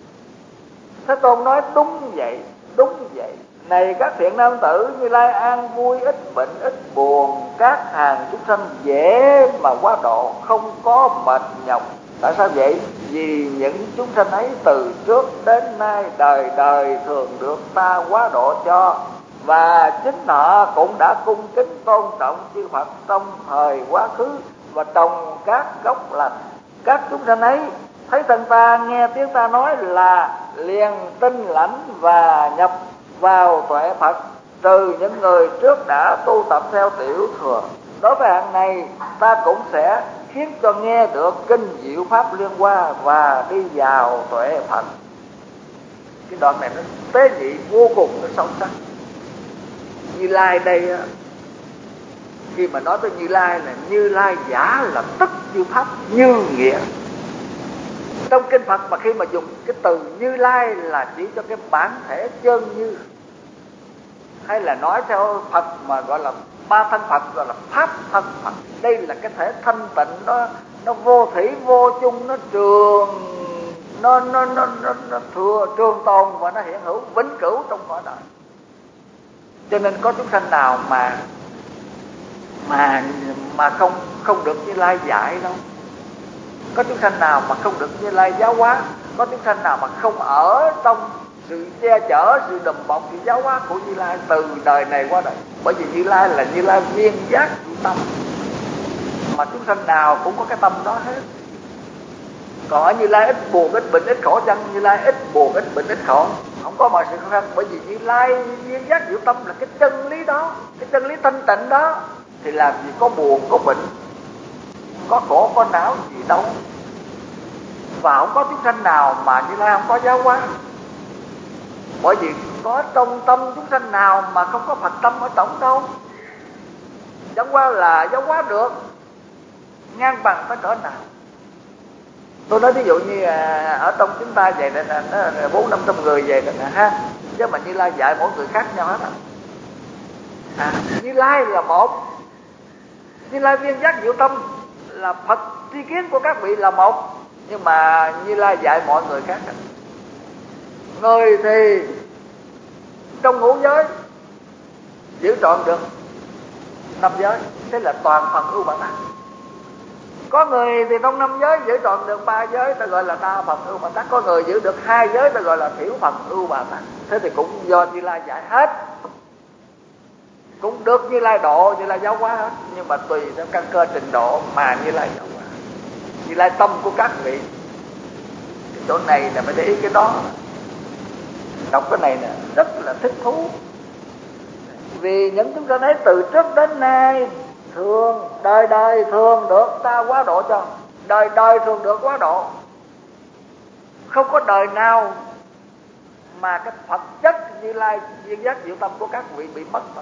Thế Tôn nói: đúng vậy, đúng vậy. Này các thiện nam tử, Như Lai an vui, ít bệnh, ít buồn. Các hàng chúng sanh dễ mà quá độ, không có mệt nhọc. Tại sao vậy? Vì những chúng sanh ấy từ trước đến nay đời đời thường được ta quá độ cho, và chính họ cũng đã cung kính tôn trọng chư Phật trong thời quá khứ và trồng các gốc lành. Các chúng sanh ấy thấy thân ta, nghe tiếng ta nói là liền tin lãnh và nhập vào tuệ Phật, trừ những người trước đã tu tập theo tiểu thừa. Đối với hạng này, ta cũng sẽ khiến cho nghe được kinh diệu pháp liên hoa và đi vào tuệ Phật. Cái đoạn này nó tế nhị vô cùng, nó sâu sắc. Như Lai đây á, khi mà nói tới Như Lai là Như Lai giả là tức như pháp như nghĩa. Trong kinh Phật mà khi mà dùng cái từ Như Lai là chỉ cho cái bản thể chân như, hay là nói theo Phật mà gọi là ba thân Phật, gọi là pháp thân Phật. Đây là cái thể thanh tịnh, nó nó vô thủy vô chung, nó trường, nó nó nó nó, nó thừa trường tồn và nó hiện hữu vĩnh cửu trong cõi đời. Cho nên có chúng sanh nào mà mà mà không không được Như Lai dạy đâu. Có chúng sanh nào mà không được Như Lai giáo hóa. Có chúng sanh nào mà không ở trong sự che chở, sự đùm bọc, sự giáo hóa của Như Lai từ đời này qua đời. Bởi vì Như Lai là Như Lai viên giác tâm, mà chúng sanh nào cũng có cái tâm đó hết. Còn ở Như Lai ít buồn, ít bệnh, ít khổ chăng? Như Lai ít buồn, ít bệnh, ít khổ, không có mọi sự khó khăn. Bởi vì Như Lai viên giác diệu tâm là cái chân lý đó, cái chân lý thanh tịnh đó, thì làm gì có buồn, có bệnh, có khổ, có não gì đâu. Và không có chúng sanh nào mà Như Lai không có giáo hóa. Bởi vì có trong tâm chúng sanh nào mà không có Phật tâm ở tổng đâu. Chẳng qua là giáo hóa được ngang bằng tới cỡ nào. Tôi nói ví dụ như à, ở trong chúng ta vậy này là bốn năm trăm người về nè ha, chứ mà Như Lai dạy mỗi người khác nhau hết à. à Như Lai là một, Như Lai viên giác diệu tâm là Phật tri kiến của các vị là một, nhưng mà Như Lai dạy mọi người khác à. Người thì trong ngũ giới giữ trọn được năm giới, thế là toàn phần ưu Bồ Tát. Có người thì trong năm giới giữ trọn được ba giới, ta gọi là đa phần ưu Bồ Tát. Có người giữ được hai giới, ta gọi là thiểu phần ưu Bồ Tát. Thế thì cũng do Như Lai dạy hết, cũng được Như Lai độ, Như Lai giáo hóa hết, nhưng mà tùy theo căn cơ trình độ mà Như Lai giáo hóa. Như Lai tâm của các vị, cái chỗ này là phải để ý cái đó. Đọc cái này nè rất là thích thú, vì những chúng ta thấy từ trước đến nay thường đời đời thường được ta quá độ cho, đời đời thường được quá độ, không có đời nào mà cái Phật chất Như Lai duyên giác diệu tâm của các vị bị mất rồi.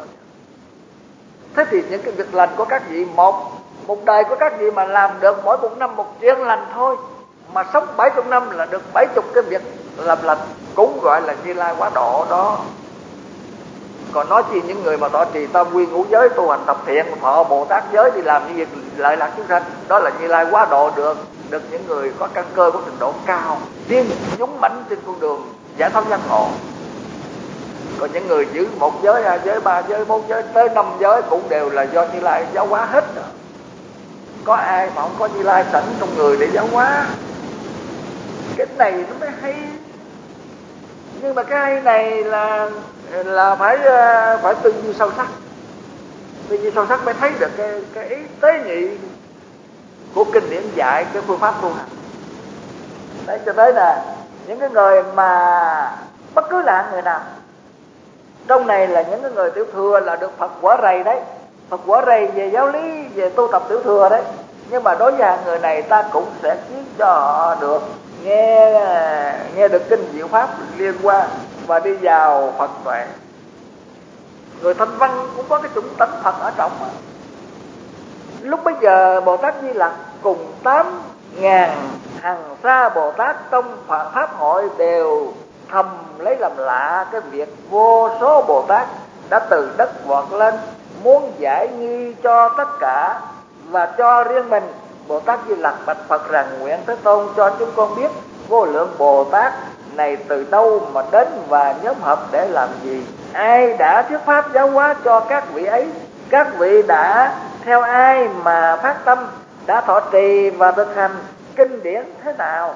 Thế thì những cái việc lành của các vị, một một đời của các vị mà làm được mỗi một năm một chuyện lành thôi, mà sống bảy chục năm là được bảy chục cái việc làm lành, cũng gọi là Như Lai quá độ đó. Còn nói chi những người mà tọa trì tam quy ngũ giới, tu hành tập thiện, thọ Bồ Tát giới, đi làm những việc lợi lạc chúng sanh, đó là Như Lai quá độ được được những người có căn cơ có trình độ cao, tiên dũng mãnh trên con đường giải thoát giác ngộ. Còn những người giữ một giới, hai giới, ba giới, bốn giới, tới năm giới cũng đều là do Như Lai giáo hóa hết rồi. Có ai mà không có Như Lai sẵn trong người để giáo hóa? Cái này nó mới hay. Nhưng mà cái hay này là là phải phải tư duy sâu sắc, tư duy sâu sắc mới thấy được cái cái ý tế nhị của kinh điển dạy cái phương pháp tu hành. Đấy, cho tới là những cái người mà bất cứ là người nào trong này là những cái người tiểu thừa là được Phật quả rầy đấy, Phật quả rầy về giáo lý, về tu tập tiểu thừa đấy. Nhưng mà đối với người này ta cũng sẽ khiến cho họ được nghe nghe được kinh diệu pháp liên quan và đi vào Phật tuệ. Người thanh văn cũng có cái chủng tánh Phật ở trong mà. Lúc bấy giờ Bồ Tát Di Lặc cùng tám ngàn hằng sa Bồ Tát trong pháp hội đều thầm lấy làm lạ cái việc vô số Bồ Tát đã từ đất vọt lên muốn giải nghi cho tất cả và cho riêng mình. Bồ Tát Di Lặc bạch Phật rằng: nguyện Thế Tôn cho chúng con biết vô lượng Bồ Tát này từ đâu mà đến và nhóm hợp để làm gì? Ai đã thuyết pháp giáo hóa cho các vị ấy? Các vị đã theo ai mà phát tâm, đã thọ trì và thực hành kinh điển thế nào?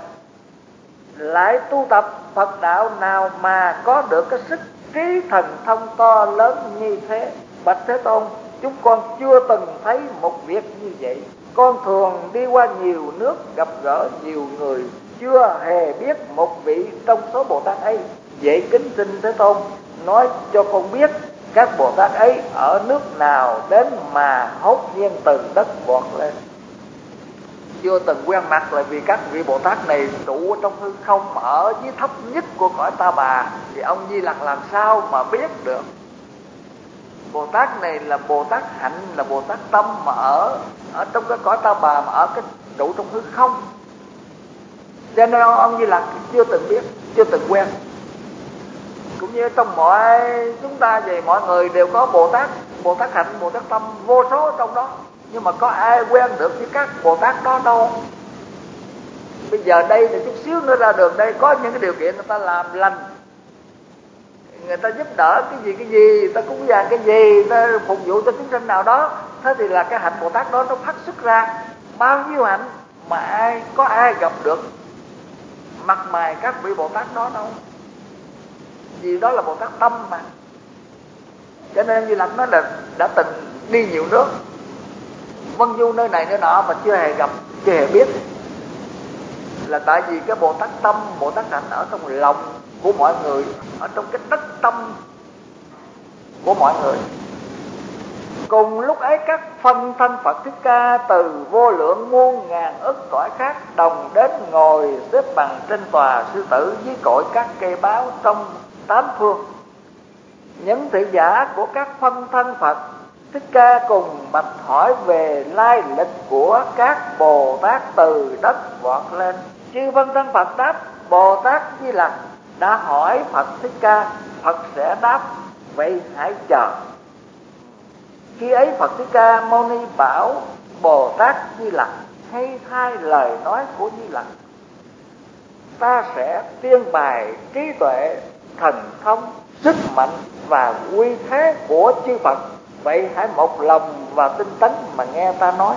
Lại tu tập Phật đạo nào mà có được cái sức trí thần thông to lớn như thế? Bạch Thế Tôn, chúng con chưa từng thấy một việc như vậy. Con thường đi qua nhiều nước, gặp gỡ nhiều người, chưa hề biết một vị trong số Bồ Tát ấy. Vậy kính xin Thế Tôn nói cho con biết các Bồ Tát ấy ở nước nào đến mà hốt nhiên từ đất vọt lên. Chưa từng quen mặt là vì các vị Bồ Tát này trụ trong hư không, ở dưới thấp nhất của cõi Ta Bà, thì ông Di Lặc làm sao mà biết được? Bồ Tát này là Bồ Tát hạnh, là Bồ Tát tâm mà ở ở trong cái cõi Ta Bà, mà ở cái trụ trong hư không. Cho nên ông Di Lặc chưa từng biết, chưa từng quen. Cũng như trong mọi chúng ta vậy, mọi người đều có Bồ Tát, Bồ Tát hạnh, Bồ Tát tâm vô số trong đó, nhưng mà có ai quen được với các Bồ Tát đó đâu. Bây giờ đây thì chút xíu nữa ra đường đây, có những cái điều kiện người ta làm lành, người ta giúp đỡ cái gì cái gì, người ta cúng dường cái gì, người ta phục vụ cho chúng sinh nào đó, thế thì là cái hạnh Bồ Tát đó nó phát xuất ra. Bao nhiêu hạnh mà ai có ai gặp được mặt mày các vị Bồ Tát đó đâu, vì đó là Bồ Tát tâm mà. Cho nên Di Lặc nói là đã từng đi nhiều nước, vân du nơi này nơi nọ mà chưa hề gặp, chưa hề biết, là tại vì cái Bồ Tát tâm, Bồ Tát hạnh ở trong lòng của mọi người, ở trong cái đất tâm của mọi người. Cùng lúc ấy các phân thân Phật Thích Ca từ vô lượng muôn ngàn ức cõi khác đồng đến ngồi xếp bằng trên tòa sư tử dưới cội các cây báo trong tám phương. Những thị giả của các phân thân Phật Thích Ca cùng bạch hỏi về lai lịch của các Bồ Tát từ đất vọt lên. Chư Văn Thân Phật đáp: Bồ Tát Di Lặc đã hỏi Phật Thích Ca, Phật sẽ đáp, vậy hãy chờ. Khi ấy Phật Thích Ca Mâu Ni bảo Bồ Tát Di Lặc: hay thay lời nói của Di Lặc, ta sẽ tuyên bày trí tuệ, thần thông, sức mạnh và uy thế của chư Phật. Vậy hãy một lòng và tinh tấn mà nghe ta nói.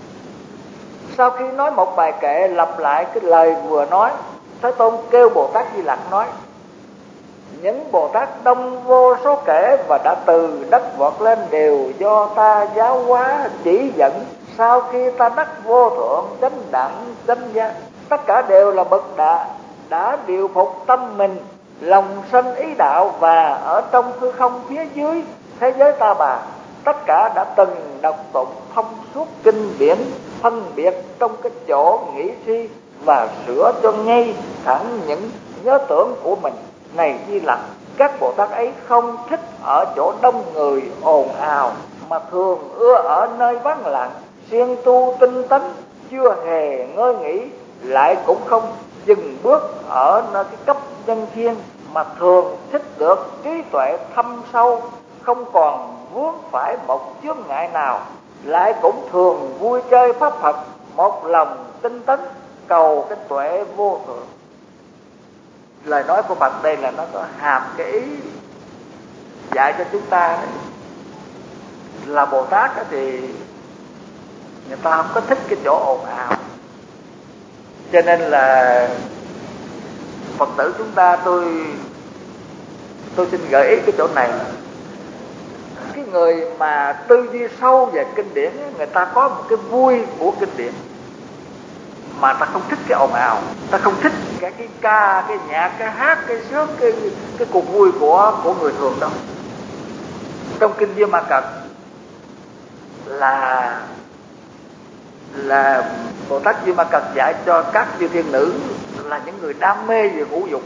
Sau khi nói một bài kệ lặp lại cái lời vừa nói, Thế Tôn kêu Bồ Tát Di Lặc nói: những Bồ Tát đông vô số kể và đã từ đất vọt lên đều do ta giáo hóa chỉ dẫn. Sau khi ta đắc vô thượng chánh đẳng chánh giác, tất cả đều là bậc đã đã điều phục tâm mình, lòng sanh ý đạo, và ở trong hư không phía dưới thế giới ta bà, tất cả đã từng đọc tụng thông suốt kinh điển, phân biệt trong cái chỗ nghĩ suy và sửa cho ngay thẳng những nhớ tưởng của mình. Này Di Lặc, các Bồ Tát ấy không thích ở chỗ đông người ồn ào, mà thường ưa ở nơi vắng lặng, siêng tu tinh tấn, chưa hề ngơi nghỉ, lại cũng không dừng bước ở nơi cái cấp nhân thiên, mà thường thích được trí tuệ thâm sâu, không còn vướng phải một chướng ngại nào, lại cũng thường vui chơi pháp Phật, một lòng tinh tấn cầu cái tuệ vô thượng. Lời nói của Phật đây là nó có hàm cái ý dạy cho chúng ta đấy. Là Bồ Tát thì người ta không có thích cái chỗ ồn ào, cho nên là Phật tử chúng ta, tôi tôi xin gợi ý cái chỗ này. Cái người mà tư duy sâu về kinh điển, người ta có một cái vui của kinh điển, mà ta không thích cái ồn ào, ta không thích cái cái ca, cái nhạc, cái hát, cái sướng, cái cái cuộc vui của của người thường đâu. Trong kinh Di Ma Cật là là Bồ Tát Di Ma Cật dạy cho các chư thiên nữ là những người đam mê về ngũ dục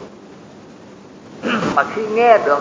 mà khi nghe được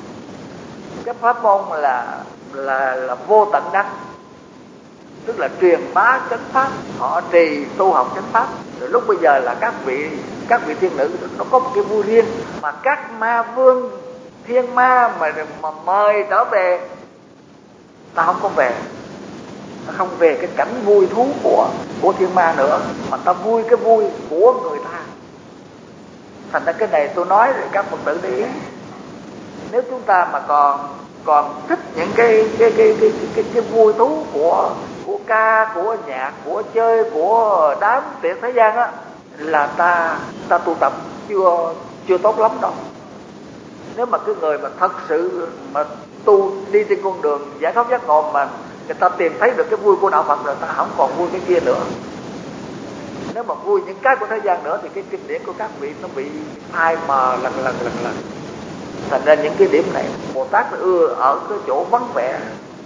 cái pháp môn là là là vô tận đắc, tức là truyền bá chánh pháp, họ trì tu học chánh pháp, rồi lúc bây giờ là các vị các vị thiên nữ nó có một cái vui riêng, mà các ma vương thiên ma mà mà mời trở về, ta không có về, ta không về cái cảnh vui thú của của thiên ma nữa, mà ta vui cái vui của người ta. Thành ra cái này tôi nói để các Phật tử để ý. Nếu chúng ta mà còn còn thích những cái cái cái cái cái, cái, cái vui thú của của ca, của nhạc, của chơi, của đám tiệc thế gian á, là ta ta tu tập chưa chưa tốt lắm đâu. Nếu mà cái người mà thật sự mà tu đi trên con đường giải thoát giác ngộ, mà người ta tìm thấy được cái vui của đạo Phật rồi, ta không còn vui cái kia nữa. Nếu mà vui những cái của thế gian nữa thì cái kinh điển của các vị nó bị phai mờ lần lần lần lần. Thành ra những cái điểm này Bồ Tát ưa ở cái chỗ vắng vẻ,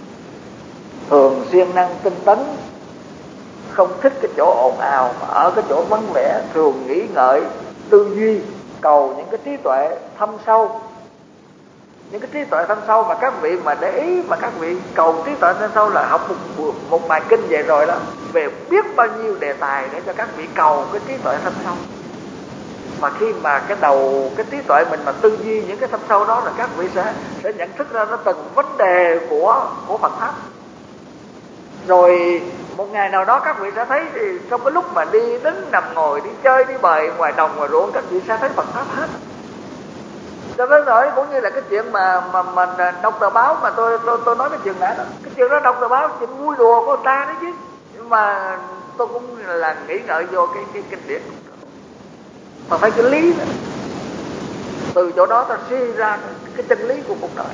thường siêng năng tinh tấn, không thích cái chỗ ồn ào, mà ở cái chỗ vắng vẻ, thường nghĩ ngợi, tư duy, cầu những cái trí tuệ thâm sâu. Những cái trí tuệ thâm sâu mà các vị mà để ý, mà các vị cầu trí tuệ thâm sâu là học một, một bài kinh về rồi đó, về biết bao nhiêu đề tài để cho các vị cầu cái trí tuệ thâm sâu. Mà khi mà cái đầu cái trí tuệ mình mà tư duy những cái thâm sâu đó, là các vị sẽ sẽ nhận thức ra nó từng vấn đề của của Phật pháp. Rồi một ngày nào đó các vị sẽ thấy, thì trong cái lúc mà đi đứng nằm ngồi, đi chơi đi bời ngoài đồng ngoài ruộng, các vị sẽ thấy Phật pháp hết. Cho nên rồi cũng như là cái chuyện mà mà mà đọc tờ báo mà tôi tôi tôi nói cái chuyện nãy đó, cái chuyện đó đọc tờ báo chuyện vui đùa của người ta đấy chứ, nhưng mà tôi cũng là nghĩ ngợi vô cái cái kinh điển, mà phải cái lý đó. Từ chỗ đó ta suy ra cái chân lý của cuộc đời,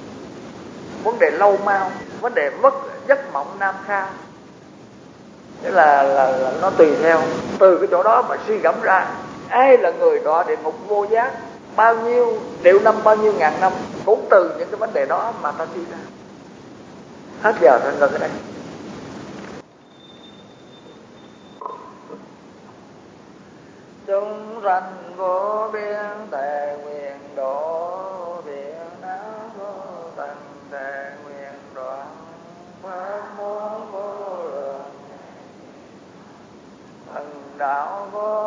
vấn đề lâu mau, vấn đề mất giấc mộng nam kha, nghĩa là, là là nó tùy theo từ cái chỗ đó mà suy gẫm ra ai là người đọa địa ngục vô giác bao nhiêu triệu năm, bao nhiêu ngàn năm, cũng từ những cái vấn đề đó mà ta suy ra. Hết giờ thôi, ngừng ở đây. Chúng sanh vô biên tề nguyện độ, Việt Nam vô tận tề nguyện đoạn, đạo có